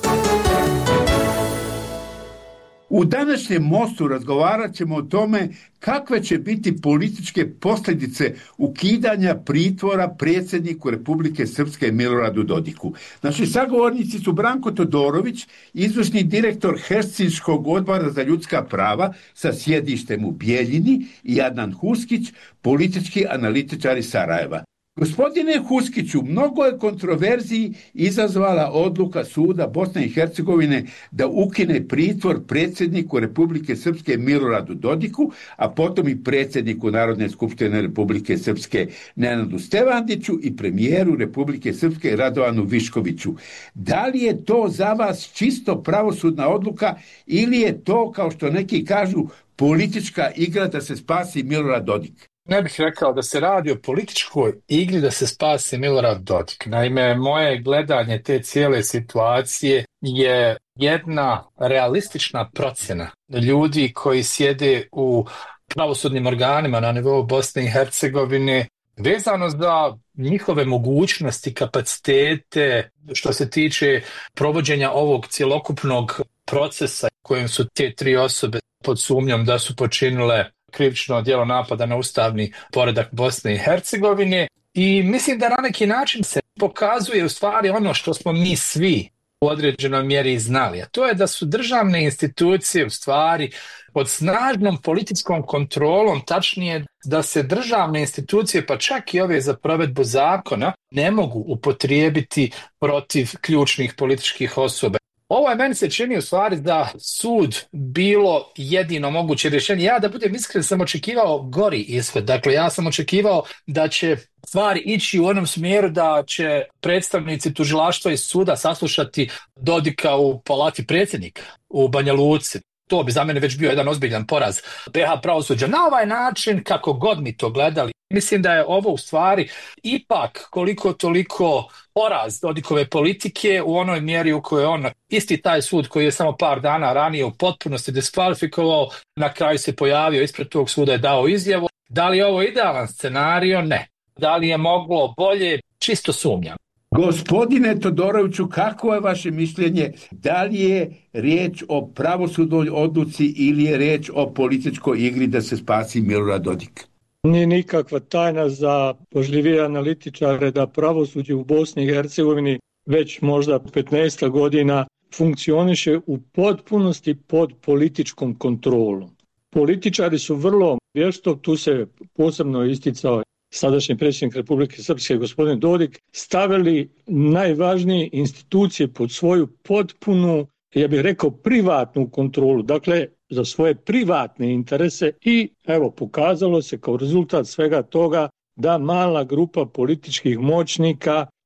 Speaker 6: U današnjem Mostu razgovarat ćemo o tome kakve će biti političke posljedice ukidanja pritvora predsjedniku Republike Srpske Miloradu Dodiku. Naši sagovornici su Branko Todorović, izvršni direktor Helsinškog odbora za ljudska prava sa sjedištem u Bijeljini, i Adnan Huskić, politički analitičar iz Sarajeva. Gospodine Huskiću, mnogo je kontroverziji izazvala odluka suda Bosne i Hercegovine da ukine pritvor predsjedniku Republike Srpske Miloradu Dodiku, a potom i predsjedniku Narodne skupštine Republike Srpske Nenadu Stevandiću i premijeru Republike Srpske Radovanu Viškoviću. Da li je to za vas čisto pravosudna odluka ili je to, kao što neki kažu, politička igra da se spasi Milorad Dodik?
Speaker 7: Ne bih rekao da se radi o političkoj igri da se spasi Milorad Dodik. Naime, moje gledanje te cijele situacije je jedna realistična procjena ljudi koji sjede u pravosudnim organima na nivou Bosne i Hercegovine vezano za njihove mogućnosti, kapacitete što se tiče provođenja ovog cjelokupnog procesa kojim su te tri osobe pod sumnjom da su počinile krivično djelo napada na ustavni poredak Bosne i Hercegovine, i mislim da na neki način se pokazuje u stvari ono što smo mi svi u određenoj mjeri znali, a to je da su državne institucije u stvari pod snažnom političkom kontrolom, tačnije da se državne institucije, pa čak i ove za provedbu zakona, ne mogu upotrijebiti protiv ključnih političkih osoba. Ovo je, meni se čini u stvari da sud bilo jedino moguće rješenje. Ja, da budem iskren, sam očekivao gori ishod. Dakle, ja sam očekivao da će stvari ići u onom smjeru da će predstavnici tužilaštva iz suda saslušati Dodika u palati predsjednika u Banja Luci. To bi za mene već bio jedan ozbiljan poraz be ha pravosuđa. Na ovaj način, kako god mi to gledali, mislim da je ovo u stvari ipak koliko toliko poraz Dodikove politike u onoj mjeri u kojoj on, isti taj sud koji je samo par dana ranije u potpunosti diskvalifikovao, na kraju se pojavio ispred tog suda i dao izjavu. Da li je ovo idealan scenario? Ne. Da li je moglo bolje? Čisto sumnjam.
Speaker 6: Gospodine Todoroviću, kako je vaše mišljenje? Da li je riječ o pravosudnoj odluci ili je riječ o političkoj igri da se spasi Milorad Dodik?
Speaker 8: Nije nikakva tajna za pažljivije analitičare da pravosuđe u Bosni i Hercegovini već možda petnaest godina funkcioniše u potpunosti pod političkom kontrolom. Političari su vrlo vješto, tu se posebno isticao sadašnji predsjednik Republike Srpske gospodin Dodik, stavili najvažnije institucije pod svoju potpunu, ja bih rekao, privatnu kontrolu, dakle za svoje privatne interese, i evo pokazalo se kao rezultat svega toga da mala grupa političkih moćnika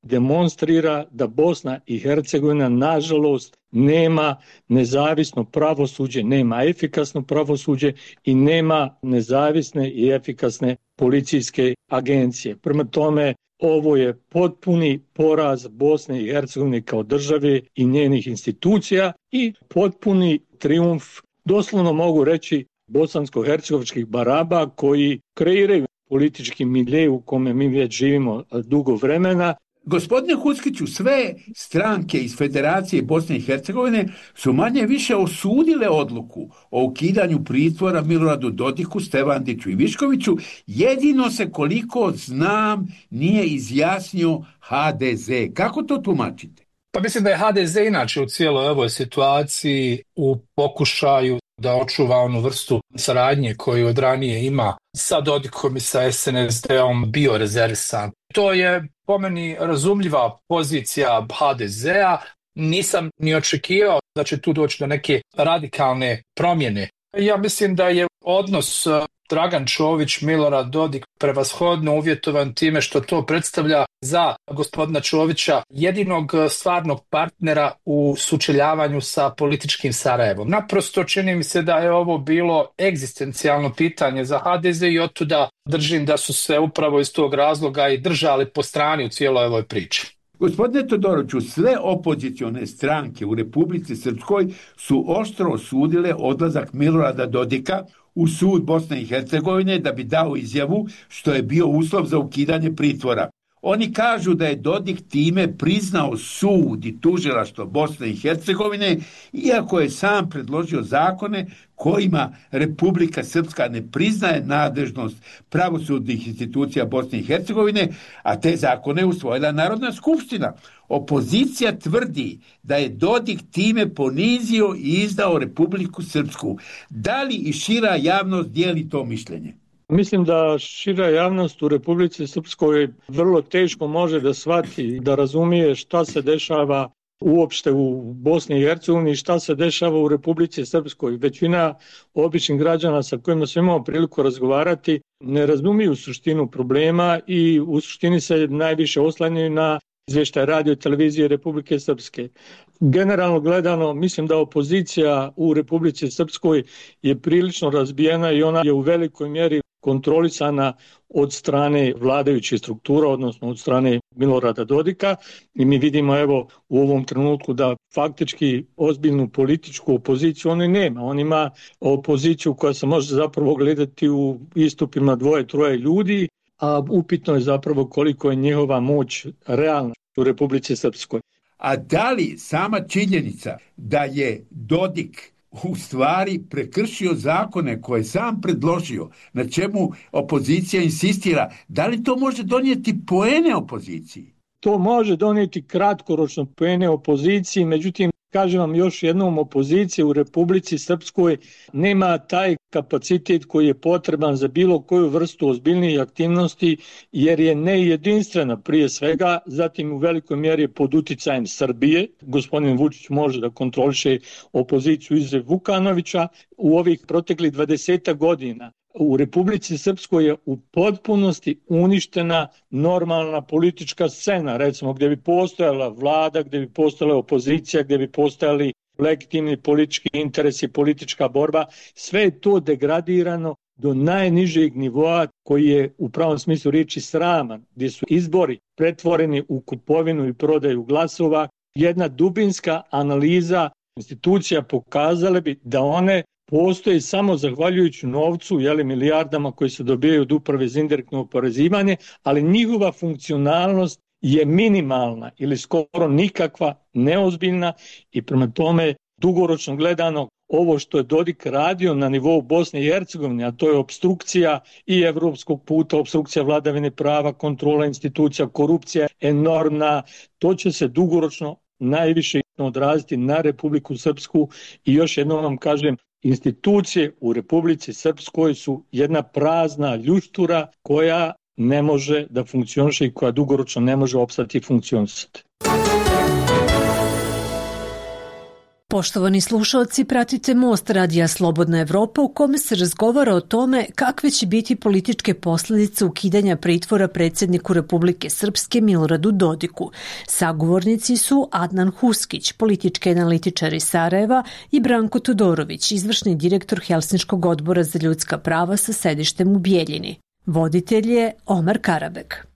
Speaker 8: demonstrira da Bosna i Hercegovina nažalost nema nezavisno pravosuđe, nema efikasno pravosuđe i nema nezavisne i efikasne policijske agencije. Prema tome, ovo je potpuni poraz Bosne i Hercegovine kao države i njenih institucija i potpuni trijumf, doslovno mogu reći, bosansko-hercegovačkih baraba koji kreiraju politički milje u kome mi već živimo dugo vremena.
Speaker 6: Gospodine Huckiću, sve stranke iz Federacije Bosne i Hercegovine su manje više osudile odluku o ukidanju pritvora Miloradu Dodiku, Stevandiću i Viškoviću. Jedino se, koliko znam, nije izjasnio ha de ze. Kako to tumačite?
Speaker 7: Pa mislim da je ha de ze inače u cijeloj ovoj situaciji u pokušaju da očuva onu vrstu saradnje koju od ranije ima sa Dodikom i sa es en es de-om bio rezervisan. To je po meni razumljiva pozicija ha de zea. Nisam ni očekivao da će tu doći do neke radikalne promjene. Ja mislim da je odnos Dragan Čović, Milorad Dodik prevashodno uvjetovan time što to predstavlja za gospodina Čovića jedinog stvarnog partnera u sučeljavanju sa političkim Sarajevom. Naprosto čini mi se da je ovo bilo egzistencijalno pitanje za ha de ze i otuda držim da su se upravo iz tog razloga i držali po strani u cijeloj ovoj priči.
Speaker 6: Gospodine Todoroviću, sve opozicione stranke u Republici Srpskoj su oštro osudile odlazak Milorada Dodika u sud Bosne i Hercegovine da bi dao izjavu što je bio uslov za ukidanje pritvora. Oni kažu da je Dodik time priznao sud i tužilaštvo Bosne i Hercegovine, iako je sam predložio zakone kojima Republika Srpska ne priznaje nadležnost pravosudnih institucija Bosne i Hercegovine, a te zakone je usvojila Narodna skupština. Opozicija tvrdi da je Dodik time ponizio i izdao Republiku Srpsku. Da li i šira javnost dijeli to mišljenje?
Speaker 8: Mislim da šira javnost u Republici Srpskoj vrlo teško može da shvati, da razumije šta se dešava uopšte u Bosni i Hercegovini i šta se dešava u Republici Srpskoj. Većina običnih građana sa kojima sam imao priliku razgovarati ne razumiju suštinu problema i u suštini se najviše oslanjaju na izvještaj radio i televizije Republike Srpske. Generalno gledano, mislim da opozicija u Republici Srpskoj je prilično razbijena i ona je u velikoj mjeri kontrolisana od strane vladajućih struktura, odnosno od strane Milorada Dodika. I mi vidimo evo u ovom trenutku da faktički ozbiljnu političku opoziciju on nema. On ima opoziciju koja se može zapravo gledati u istupima dvoje, troje ljudi, a upitno je zapravo koliko je njihova moć realna u Republici Srpskoj.
Speaker 6: A da li sama činjenica da je Dodik u stvari prekršio zakone koje sam predložio, na čemu opozicija insistira, da li to može donijeti poene opoziciji?
Speaker 8: To može donijeti kratkoročno poene opoziciji, međutim, kažem vam još jednom, opozicija u Republici Srpskoj nema taj kapacitet koji je potreban za bilo koju vrstu ozbiljnije aktivnosti, jer je nejedinstvena prije svega, zatim u velikoj mjeri pod uticajem Srbije. Gospodin Vučić može da kontroliše opoziciju izuzev Vukanovića. U ovih proteklih dvadeset godina u Republici Srpskoj je u potpunosti uništena normalna politička scena, recimo gdje bi postojala vlada, gdje bi postojala opozicija, gdje bi postojali legitimni politički interesi, politička borba. Sve je to degradirano do najnižeg nivoa koji je u pravom smislu riječi sraman, gdje su izbori pretvoreni u kupovinu i prodaju glasova. Jedna dubinska analiza institucija pokazale bi da one postoji samo zahvaljujući novcu, jeli, milijardama koji se dobijaju od uprave za indirektno oporezivanje, ali njihova funkcionalnost je minimalna ili skoro nikakva, neozbiljna i prema tome dugoročno gledano ovo što je Dodik radio na nivou Bosne i Hercegovine, a to je opstrukcija i evropskog puta, opstrukcija vladavine prava, kontrola institucija, korupcija enormna, to će se dugoročno najviše odraziti na Republiku Srpsku i još jednom vam kažem, institucije u Republici Srpskoj su jedna prazna ljuštura koja ne može da funkcioniše i koja dugoročno ne može opstati i funkcionisati.
Speaker 9: Poštovani slušalci, pratite Most radija Slobodna Evropa u kome se razgovara o tome kakve će biti političke posljedice ukidanja pritvora predsjedniku Republike Srpske Miloradu Dodiku. Sagovornici su Adnan Huskić, politički analitičar iz Sarajeva, i Branko Todorović, izvršni direktor Helsinškog odbora za ljudska prava sa sedištem u Bijeljini. Voditelj je Omar Karabek.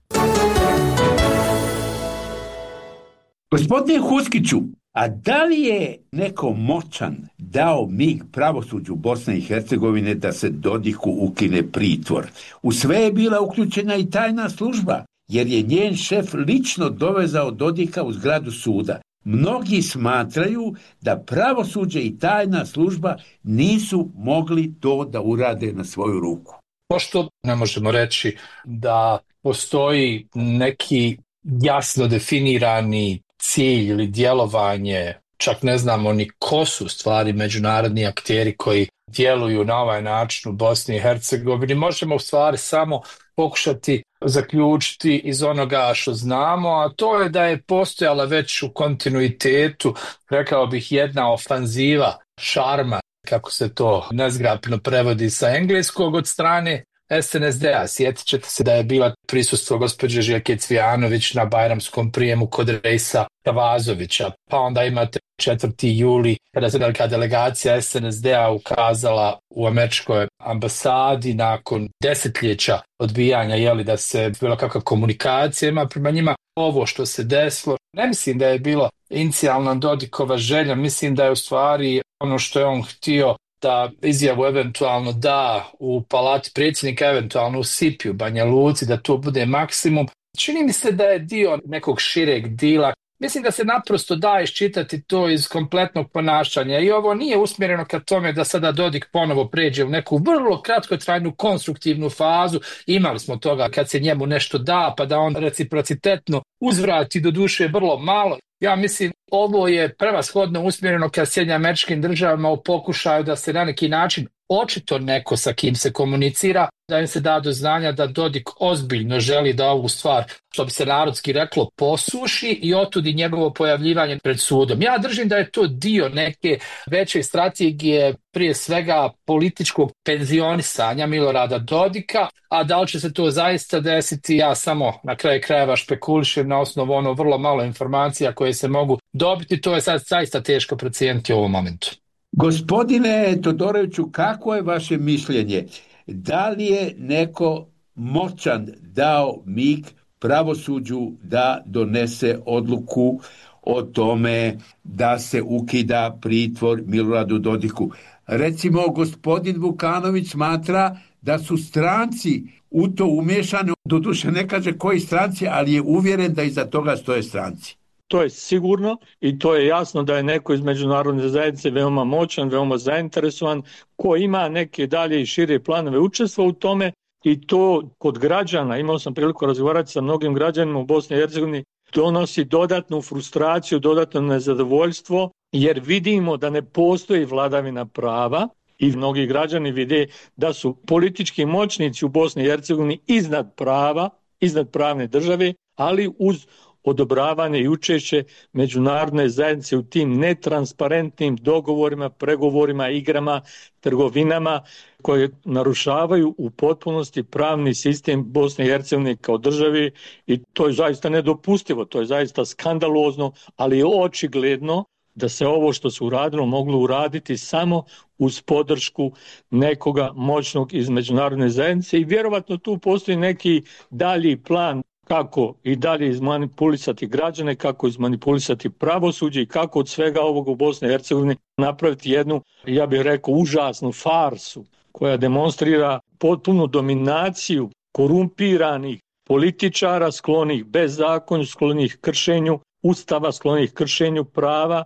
Speaker 6: Gospodine Huskiću, a da li je neko moćan dao mig pravosuđu Bosne i Hercegovine da se Dodiku ukine pritvor? U sve je bila uključena i tajna služba, jer je njen šef lično dovezao Dodika u zgradu suda. Mnogi smatraju da pravosuđe i tajna služba nisu mogli to da urade na svoju ruku.
Speaker 7: Pošto ne možemo reći da postoji neki jasno definirani cilj ili djelovanje, čak ne znamo ni ko su stvari međunarodni akteri koji djeluju na ovaj način u Bosni i Hercegovini, možemo u stvari samo pokušati zaključiti iz onoga što znamo, a to je da je postojala već u kontinuitetu, rekao bih, jedna ofanziva šarma, kako se to nezgrapno prevodi sa engleskog, od strane S N S D-a. Sjetit ćete se da je bila prisustvo gospođe Željke Cvijanović na bajramskom prijemu kod Rejsa Kavazovića. Pa onda imate četvrti juli kada se velika delegacija S N S D-a ukazala u američkoj ambasadi nakon desetljeća odbijanja, jeli, da se bilo kakva komunikacija ima prema njima. Ovo što se desilo, ne mislim da je bilo inicijalna Dodikova želja, mislim da je u stvari ono što je on htio da izjavu eventualno da u palati predsjednika, eventualno u Sipiju, Banja Luci, da to bude maksimum. Čini mi se da je dio nekog šireg dila. Mislim da se naprosto da iščitati to iz kompletnog ponašanja i ovo nije usmjereno ka tome da sada Dodik ponovo pređe u neku vrlo kratkotrajnu konstruktivnu fazu. Imali smo toga kad se njemu nešto da, pa da on reciprocitetno uzvrati, do duše vrlo malo. Ja mislim ovo je prevashodno usmjereno ka Sjedinjenim Američkim Državama u pokušaju da se na neki način očito neko sa kim se komunicira, da im se da do znanja da Dodik ozbiljno želi da ovu stvar, što bi se narodski reklo, posuši i otudi njegovo pojavljivanje pred sudom. Ja držim da je to dio neke veće strategije, prije svega političkog penzionisanja Milorada Dodika, a da li će se to zaista desiti, ja samo na kraju krajeva špekulišem na osnovu ono vrlo malo informacija koje se mogu dobiti, to je sad zaista teško procijeniti u ovom momentu.
Speaker 6: Gospodine Todoroviću, kako je vaše mišljenje? Da li je neko moćan dao mig pravosuđu da donese odluku o tome da se ukida pritvor Miloradu Dodiku? Recimo, gospodin Vukanović smatra da su stranci u to umješani, doduše ne kaže koji stranci, ali je uvjeren da iza toga stoje stranci.
Speaker 8: To je sigurno i to je jasno da je neko iz međunarodne zajednice veoma moćan, veoma zainteresovan, ko ima neke dalje i šire planove učestva u tome i to kod građana, imao sam priliku razgovarati sa mnogim građanima u Bosni i Hercegovini, donosi dodatnu frustraciju, dodatno nezadovoljstvo, jer vidimo da ne postoji vladavina prava i mnogi građani vide da su politički moćnici u Bosni i Hercegovini iznad prava, iznad pravne države, ali uz odobravanje i učešće međunarodne zajednice u tim netransparentnim dogovorima, pregovorima, igrama, trgovinama koje narušavaju u potpunosti pravni sistem Bosne i Hercegovine kao državi i to je zaista nedopustivo, to je zaista skandalozno, ali je očigledno da se ovo što se uradilo moglo uraditi samo uz podršku nekoga moćnog iz međunarodne zajednice i vjerovatno tu postoji neki dalji plan kako i dalje izmanipulisati građane, kako izmanipulisati pravosuđe i kako od svega ovog u Bosni i Hercegovini napraviti jednu, ja bih rekao, užasnu farsu koja demonstrira potpunu dominaciju korumpiranih političara sklonih bezakonju, sklonih kršenju ustava, sklonih kršenju prava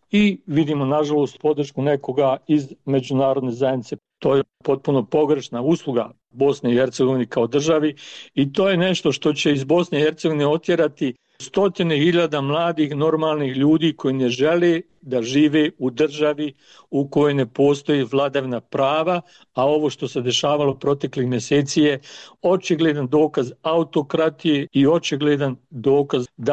Speaker 8: i vidimo nažalost podršku nekoga iz međunarodne zajednice. To je potpuno pogrešna usluga Bosne i Hercegovine kao državi i to je nešto što će iz Bosne i Hercegovine otjerati stotine hiljada mladih normalnih ljudi koji ne žele da žive u državi u kojoj ne postoji vladavina prava, a ovo što se dešavalo proteklih mjeseci je očigledan dokaz autokratije i očigledan dokaz da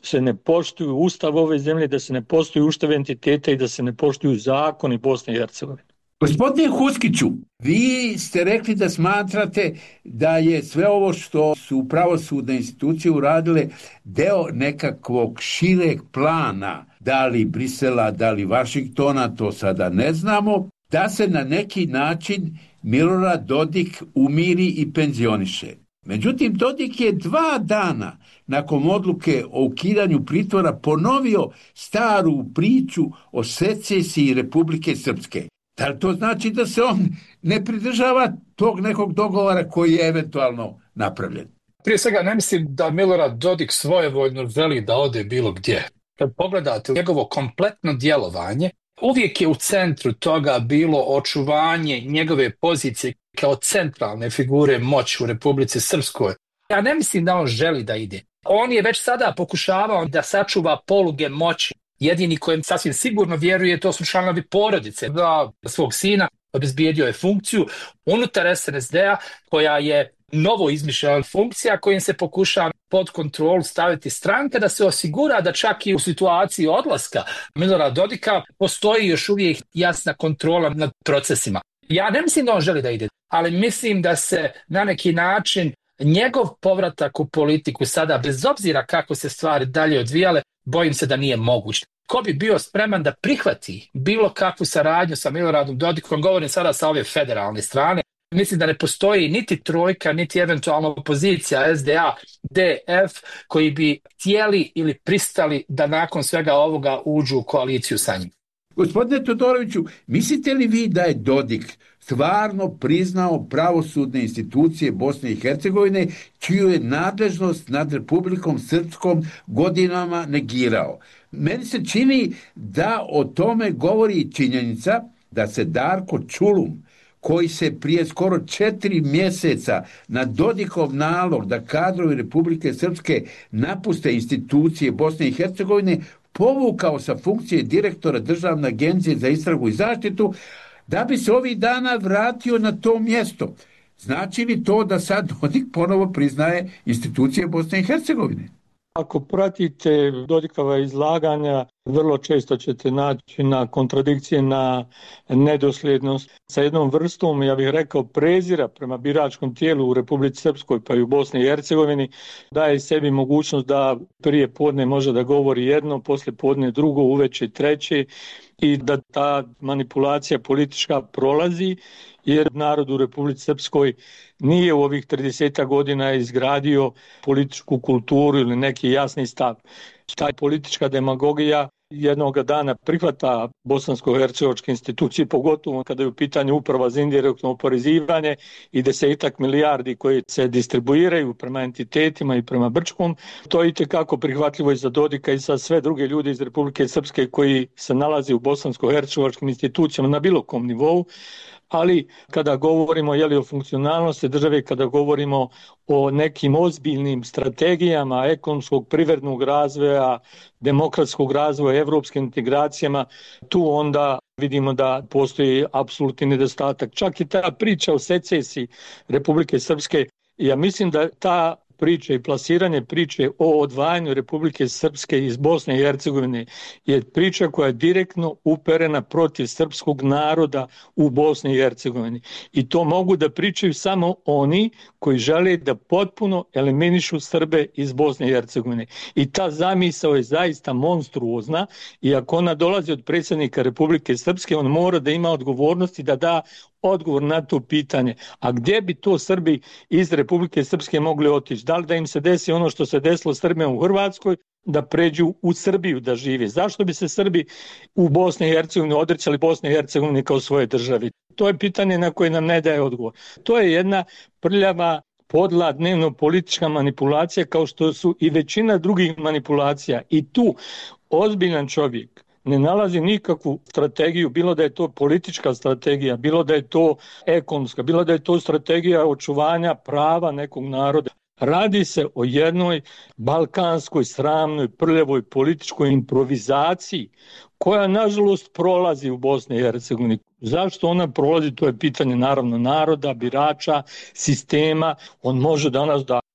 Speaker 8: se ne poštuju ustav ove zemlje, da se ne poštuju ustav entiteta i da se ne poštuju zakoni Bosne i Hercegovine.
Speaker 6: Gospodine Huskiću, vi ste rekli da smatrate da je sve ovo što su pravosudne institucije uradile deo nekakvog šireg plana, da li Brisela, da li Vašingtona, to sada ne znamo, da se na neki način Milorad Dodik umiri i penzioniše. Međutim, Dodik je dva dana nakon odluke o ukidanju pritvora ponovio staru priču o secesiji Republike Srpske. Da li to znači da se on ne pridržava tog nekog dogovora koji je eventualno napravljen?
Speaker 7: Prije svega ne mislim da Milorad Dodik svojevoljno želi da ode bilo gdje. Kad pogledate njegovo kompletno djelovanje, uvijek je u centru toga bilo očuvanje njegove pozicije kao centralne figure moći u Republici Srpskoj. Ja ne mislim da on želi da ide. On je već sada pokušavao da sačuva poluge moći. Jedini kojem sasvim sigurno vjeruje, to su članovi porodice. Za svog sina obezbijedio je funkciju unutar es en es de-a koja je novo izmišljena funkcija kojim se pokušava pod kontrolu staviti stranka da se osigura da čak i u situaciji odlaska Milorada Dodika postoji još uvijek jasna kontrola nad procesima. Ja ne mislim da on želi da ide, ali mislim da se na neki način njegov povratak u politiku sada, bez obzira kako se stvari dalje odvijale, bojim se da nije moguće. Ko bi bio spreman da prihvati bilo kakvu saradnju sa Miloradom Dodikom, govorim sada sa ove federalne strane, mislim da ne postoji niti trojka, niti eventualno opozicija es de a, de ef koji bi htjeli ili pristali da nakon svega ovoga uđu u koaliciju sa njim.
Speaker 6: Gospodine Todoroviću, mislite li vi da je Dodik stvarno priznao pravosudne institucije Bosne i Hercegovine, čiju je nadležnost nad Republikom Srpskom godinama negirao? Meni se čini da o tome govori činjenica da se Darko Čulum, koji se prije skoro četiri mjeseca na Dodikov nalog da kadrovi Republike Srpske napuste institucije Bosne i Hercegovine, povukao sa funkcije direktora Državne agencije za istragu i zaštitu, da bi se ovih dana vratio na to mjesto. Znači li to da sad Dodik ponovo priznaje institucije Bosne i Hercegovine?
Speaker 8: Ako pratite Dodikova izlaganja, vrlo često ćete naći na kontradikcije, na nedosljednost sa jednom vrstom, ja bih rekao, prezira prema biračkom tijelu u Republici Srpskoj pa i u Bosni i Hercegovini, daje sebi mogućnost da prije podne može da govori jedno, poslije podne drugo, uveče treće i da ta manipulacija politička prolazi, jer narod u Republici Srpskoj nije u ovih trideset godina izgradio političku kulturu ili neki jasni stav. Ta politička demagogija jednoga dana prihvata bosansko-hercegovačke institucije, pogotovo kada je u pitanju uprava za indirektno oporezivanje i desetak milijardi koje se distribuiraju prema entitetima i prema Brčkom. To je itekako prihvatljivo i za Dodika i za sve druge ljude iz Republike Srpske koji se nalaze u bosansko-hercegovačkim institucijama na bilo kom nivou. Ali kada govorimo jeli, o funkcionalnosti države, kada govorimo o nekim ozbiljnim strategijama ekonomskog, privrednog razvoja, demokratskog razvoja, evropskim integracijama, tu onda vidimo da postoji apsolutni nedostatak. Čak i ta priča o secesiji Republike Srpske, ja mislim da ta priča i plasiranje priče o odvajanju Republike Srpske iz Bosne i Hercegovine je priča koja je direktno uperena protiv srpskog naroda u Bosni i Hercegovini. I to mogu da pričaju samo oni koji žele da potpuno eliminišu Srbe iz Bosne i Hercegovine. I ta zamisao je zaista monstruozna i ako ona dolazi od predsjednika Republike Srpske, on mora da ima odgovornosti da da odgovor na to pitanje. A gdje bi to Srbi iz Republike Srpske mogli otići? Da li da im se desi ono što se desilo Srbima u Hrvatskoj, da pređu u Srbiju da žive? Zašto bi se Srbi u Bosni i Hercegovini odrećali Bosne i Hercegovine kao svoje države? To je pitanje na koje nam ne daje odgovor. To je jedna prljava, podla dnevno politička manipulacija kao što su i većina drugih manipulacija. I tu ozbiljan čovjek ne nalazi nikakvu strategiju, bilo da je to politička strategija, bilo da je to ekonomska, bilo da je to strategija očuvanja prava nekog naroda. Radi se o jednoj balkanskoj, sramnoj, prljavoj političkoj improvizaciji koja nažalost prolazi u Bosni i Hercegovini. Zašto ona prolazi, to je pitanje naravno naroda, birača, sistema. On može danas da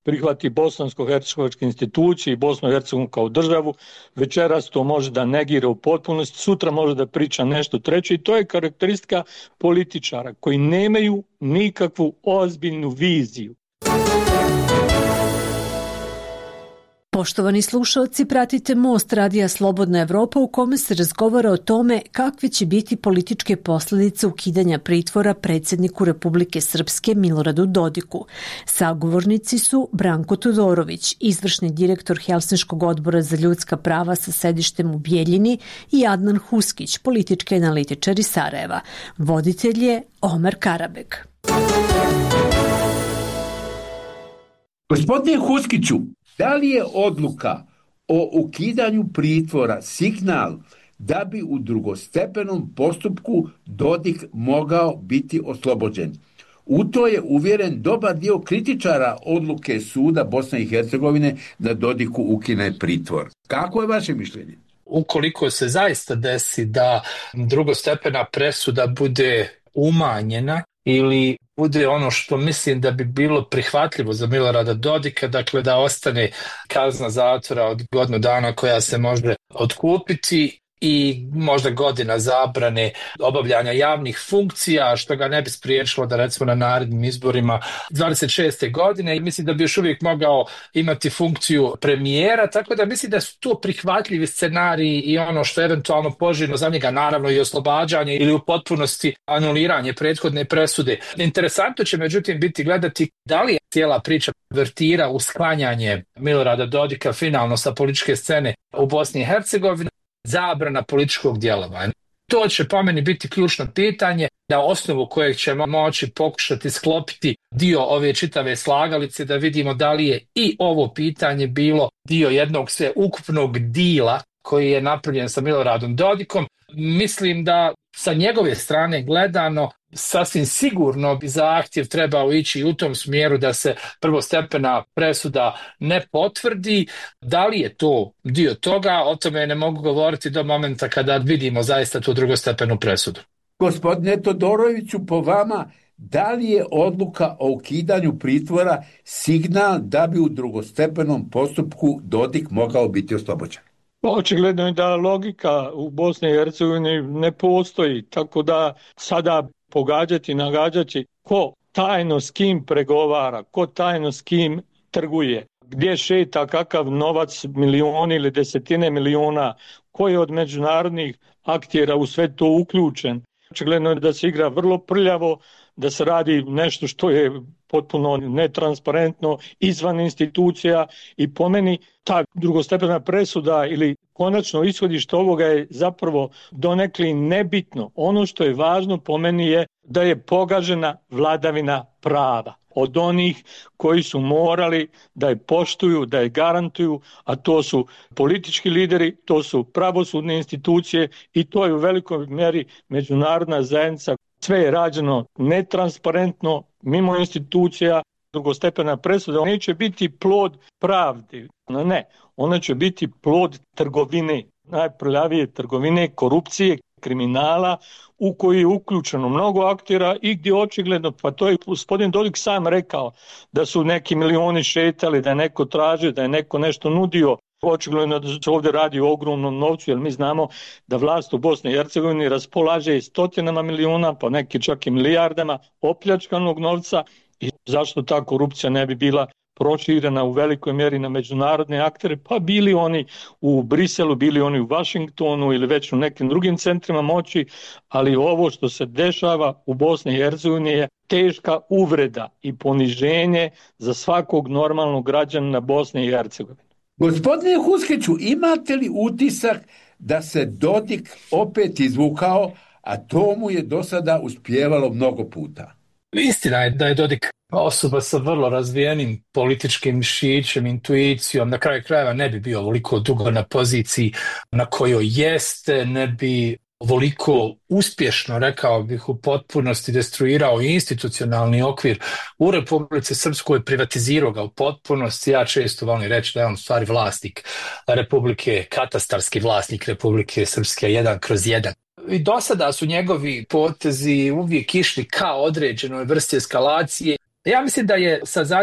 Speaker 8: prihvati bosansko-hercegovačke institucije i Bosnu i Hercegovinu kao državu, večeras to može da negira u potpunosti, sutra može da priča nešto treće i to je karakteristika političara koji nemaju nikakvu ozbiljnu viziju.
Speaker 9: Poštovani slušalci, pratite Most radija Slobodna Evropa u kome se razgovara o tome kakve će biti političke posljedice ukidanja pritvora predsjedniku Republike Srpske Miloradu Dodiku. Sagovornici su Branko Todorović, izvršni direktor Helsinškog odbora za ljudska prava sa sedištem u Bijeljini i Adnan Huskić, politički analitičar iz Sarajeva. Voditelj je Omer Karabek.
Speaker 6: Gospodine Huskiću, da li je odluka o ukidanju pritvora signal da bi u drugostepenom postupku Dodik mogao biti oslobođen? U to je uvjeren dobar dio kritičara odluke suda Bosne i Hercegovine da Dodiku ukine pritvor. Kako je vaše mišljenje?
Speaker 7: Ukoliko se zaista desi da drugostepena presuda bude umanjena ili bude ono što mislim da bi bilo prihvatljivo za Milorada Dodika, dakle da ostane kazna zatvora od godinu dana koja se može otkupiti i možda godina zabrane obavljanja javnih funkcija, što ga ne bi spriječilo da recimo na narednim izborima dvadeset šeste godine i mislim da bi još uvijek mogao imati funkciju premijera, tako da mislim da su to prihvatljivi scenariji i ono što je eventualno poželjno za njega, naravno i oslobađanje ili u potpunosti anuliranje prethodne presude. Interesantno će međutim biti gledati da li je cijela priča vertira u sklanjanje Milorada Dodika finalno sa političke scene u Bosni i Hercegovini, zabrana političkog djelovanja. To će po meni biti ključno pitanje na osnovu kojeg ćemo moći pokušati sklopiti dio ove čitave slagalice da vidimo da li je i ovo pitanje bilo dio jednog sveukupnog dila koji je napravljen sa Miloradom Dodikom. Mislim da sa njegove strane gledano sasvim sigurno bi zahtjev trebao ići u tom smjeru da se prvostepena presuda ne potvrdi. Da li je to dio toga, o tome ne mogu govoriti do momenta kada vidimo zaista tu drugostepenu presudu.
Speaker 6: Gospodine Todoroviću, po vama, da li je odluka o ukidanju pritvora signal da bi u drugostepenom postupku Dodik mogao biti oslobođen?
Speaker 8: Očigledno je da logika u Bosni i Hercegovini ne postoji, tako da sada pogađati, nagađati ko tajno s kim pregovara, ko tajno s kim trguje, gdje šeta kakav novac, milioni ili desetine miliona, ko je od međunarodnih aktera u sve to uključen. Očigledno je da se igra vrlo prljavo, da se radi nešto što je potpuno netransparentno, izvan institucija i po meni ta drugostepena presuda ili konačno ishodište ovoga je zapravo donekli nebitno. Ono što je važno po meni je da je pogažena vladavina prava od onih koji su morali da je poštuju, da je garantuju, a to su politički lideri, to su pravosudne institucije i to je u velikoj mjeri međunarodna zajednica. Sve je rađeno netransparentno, mimo institucija. Drugostepena presuda neće biti plod pravde, ne, ona će biti plod trgovine, najprljavije trgovine, korupcije, kriminala u koji je uključeno mnogo aktera i gdje očigledno, pa to je gospodin Dodik sam rekao, da su neki milioni šetali, da je neko tražio, da je neko nešto nudio. Očigledno da se ovdje radi o ogromnom novcu, jer mi znamo da vlast u Bosni i Hercegovini raspolaže stotinama miliona, pa neki čak i milijardama opljačkanog novca i zašto ta korupcija ne bi bila proširena u velikoj mjeri na međunarodne aktere, pa bili oni u Briselu, bili oni u Washingtonu ili već u nekim drugim centrima moći, ali ovo što se dešava u Bosni i Hercegovini je teška uvreda i poniženje za svakog normalnog građanina Bosne i Hercegovine.
Speaker 6: Gospodine Huskiću, imate li utisak da se Dodik opet izvukao, a to mu je do sada uspijevalo mnogo puta?
Speaker 7: Istina je da je Dodik osoba sa vrlo razvijenim političkim mišićem, intuicijom, na kraju krajeva ne bi bio ovoliko dugo na poziciji na kojoj jeste, ne bi ovoliko uspješno, rekao bih, u potpunosti destruirao institucionalni okvir u Republici Srpskoj, privatizirao ga u potpunosti. Ja često volim reći da je on stvari vlasnik Republike, katastarski vlasnik Republike Srpske, jedan kroz jedan. I do sada su njegovi potezi uvijek išli ka određenoj vrsti eskalacije. Ja mislim da je sa zadnjim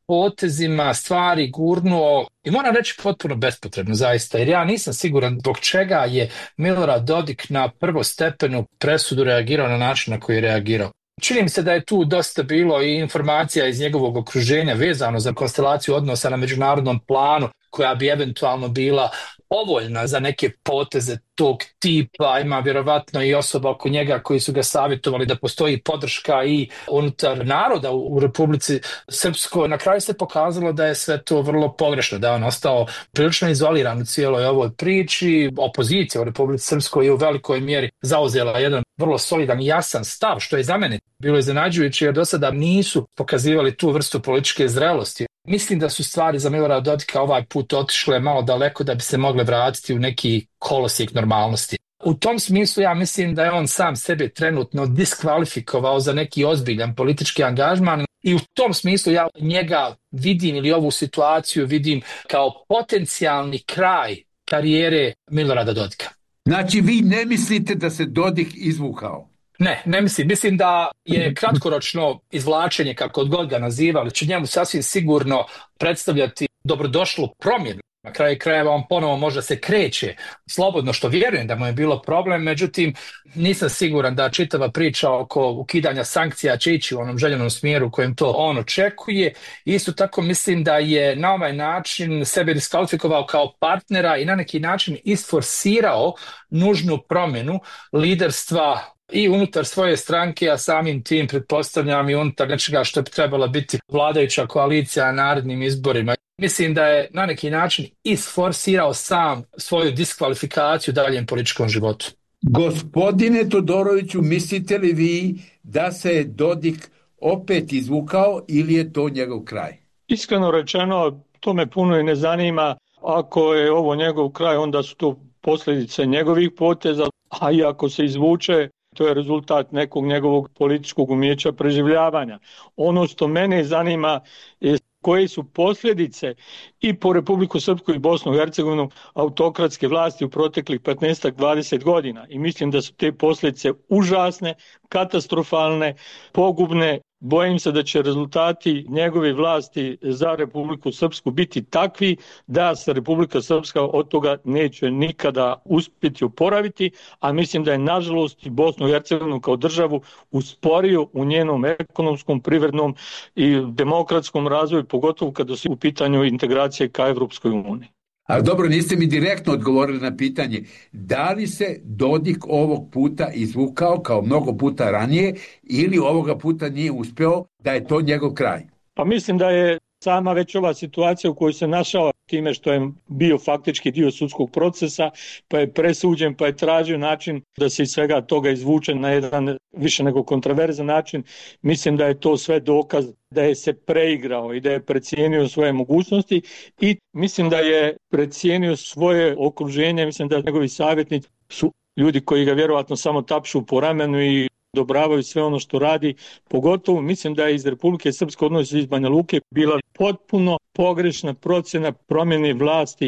Speaker 7: potezima stvari gurnuo i moram reći potpuno bespotrebno zaista, jer ja nisam siguran zbog čega je Milorad Dodik na prvostepenu presudu reagirao na način na koji je reagirao. Čini mi se da je tu dosta bilo i informacija iz njegovog okruženja vezano za konstelaciju odnosa na međunarodnom planu koja bi eventualno bila povoljna za neke poteze tog tipa. Ima vjerovatno i osoba oko njega koji su ga savjetovali da postoji podrška i unutar naroda u Republici Srpskoj. Na kraju se pokazalo da je sve to vrlo pogrešno, da je on ostao prilično izoliran u cijeloj ovoj priči. Opozicija u Republici Srpskoj je u velikoj mjeri zauzela jedan vrlo solidan i jasan stav, što je za mene bilo iznenađujuće jer do sada nisu pokazivali tu vrstu političke zrelosti. Mislim da su stvari za Milorada Dodika ovaj put otišle malo daleko da bi se mogle vratiti u neki kolosijek normalnosti. U tom smislu ja mislim da je on sam sebe trenutno diskvalifikovao za neki ozbiljan politički angažman i u tom smislu ja njega vidim ili ovu situaciju vidim kao potencijalni kraj karijere Milorada Dodika.
Speaker 6: Znači vi ne mislite da se Dodik izvukao?
Speaker 7: Ne, ne mislim. Mislim da je kratkoročno izvlačenje, kako god ga nazivali, će njemu sasvim sigurno predstavljati dobrodošlu promjenu. Na kraju krajeva on ponovo možda se kreće slobodno, što vjerujem da mu je bilo problem, međutim nisam siguran da čitava priča oko ukidanja sankcija će ići u onom željenom smjeru kojem to on očekuje. Isto tako mislim da je na ovaj način sebe diskvalifikovao kao partnera i na neki način isforsirao nužnu promjenu liderstva i unutar svoje stranke, a samim tim pretpostavljam i unutar nečega što bi trebala biti vladajuća koalicija na narednim izborima. Mislim da je na neki način isforsirao sam svoju diskvalifikaciju u daljem političkom životu.
Speaker 6: Gospodine Todoroviću, mislite li vi da se Dodik opet izvukao ili je to njegov kraj?
Speaker 8: Iskreno rečeno, to me puno i ne zanima. Ako je ovo njegov kraj, onda su to posljedice njegovih poteza, a i ako se izvuče, to je rezultat nekog njegovog političkog umijeća preživljavanja. Ono što mene zanima je koje su posljedice i po Republiku Srpsku i Bosnu i Hercegovinu autokratske vlasti u proteklih petnaest do dvadeset godina. I mislim da su te posljedice užasne, katastrofalne, pogubne. Bojim se da će rezultati njegove vlasti za Republiku Srpsku biti takvi da se Republika Srpska od toga neće nikada uspjeti oporaviti, a mislim da je nažalost i Bosnu i Hercegovinu kao državu usporio u njenom ekonomskom, privrednom i demokratskom razvoju, pogotovo kada su u pitanju integracije ka Evropskoj uniji.
Speaker 6: Ali dobro, niste mi direktno odgovorili na pitanje da li se Dodik ovog puta izvukao kao mnogo puta ranije ili ovoga puta nije uspio, da je to njegov kraj?
Speaker 8: Pa mislim da je sama već ova situacija u kojoj se našao time što je bio faktički dio sudskog procesa, pa je presuđen, pa je tražio način da se iz svega toga izvuče na jedan više nego kontroverzan način. Mislim da je to sve dokaz da je se preigrao i da je precijenio svoje mogućnosti i mislim da je precijenio svoje okruženje. Mislim da njegovi savjetnici su ljudi koji ga vjerovatno samo tapšu po ramenu i odobravaju sve ono što radi. Pogotovo mislim da je iz Republike Srpske, odnosno iz Banja Luke, bila potpuno pogrešna procjena promjene vlasti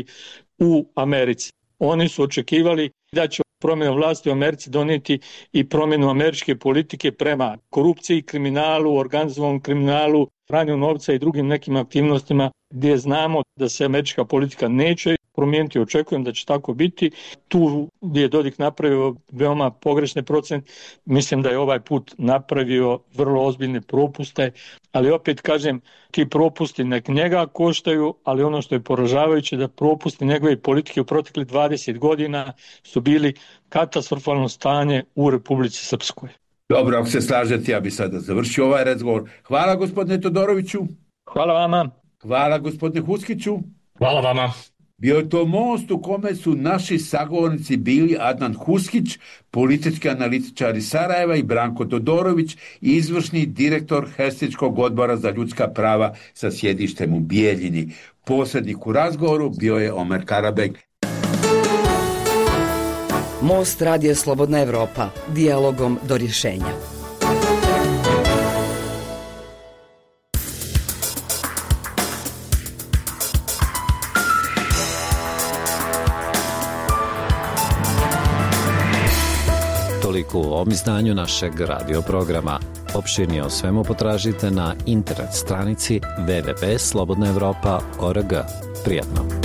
Speaker 8: u Americi. Oni su očekivali da će promjena vlasti u Americi donijeti i promjenu američke politike prema korupciji, kriminalu, organizovanom kriminalu, pranju novca i drugim nekim aktivnostima gdje znamo da se američka politika neće promijeniti. Očekujem da će tako biti. Tu gdje je Dodik napravio veoma pogrešne procjene, mislim da je ovaj put napravio vrlo ozbiljne propuste, ali opet kažem, ti propusti nek njega koštaju, ali ono što je poražavajuće da propusti njegove politike u proteklih dvadeset godina su bili katastrofalno stanje u Republici Srpskoj.
Speaker 6: Dobro, ako se slažete, ja bi sada završio ovaj razgovor. Hvala gospodine Todoroviću.
Speaker 8: Hvala vama.
Speaker 6: Hvala gospodine Huskiću.
Speaker 7: Hvala vama.
Speaker 6: Bio je to most u kome su naši sagovornici bili Adnan Huskić, politički analitičar iz Sarajeva, i Branko Todorović, izvršni direktor Helsinškog odbora za ljudska prava sa sjedištem u Bijeljini. Posrednik u razgovoru bio je Omer Karabek.
Speaker 5: Most Radio Slobodna Evropa. Dijalogom do rješenja.
Speaker 4: Toliko u ovom izdanju našeg radio programa. Opširnije o svemu potražite na internet stranici w w w tačka slobodna evropa tačka org. Prijatno!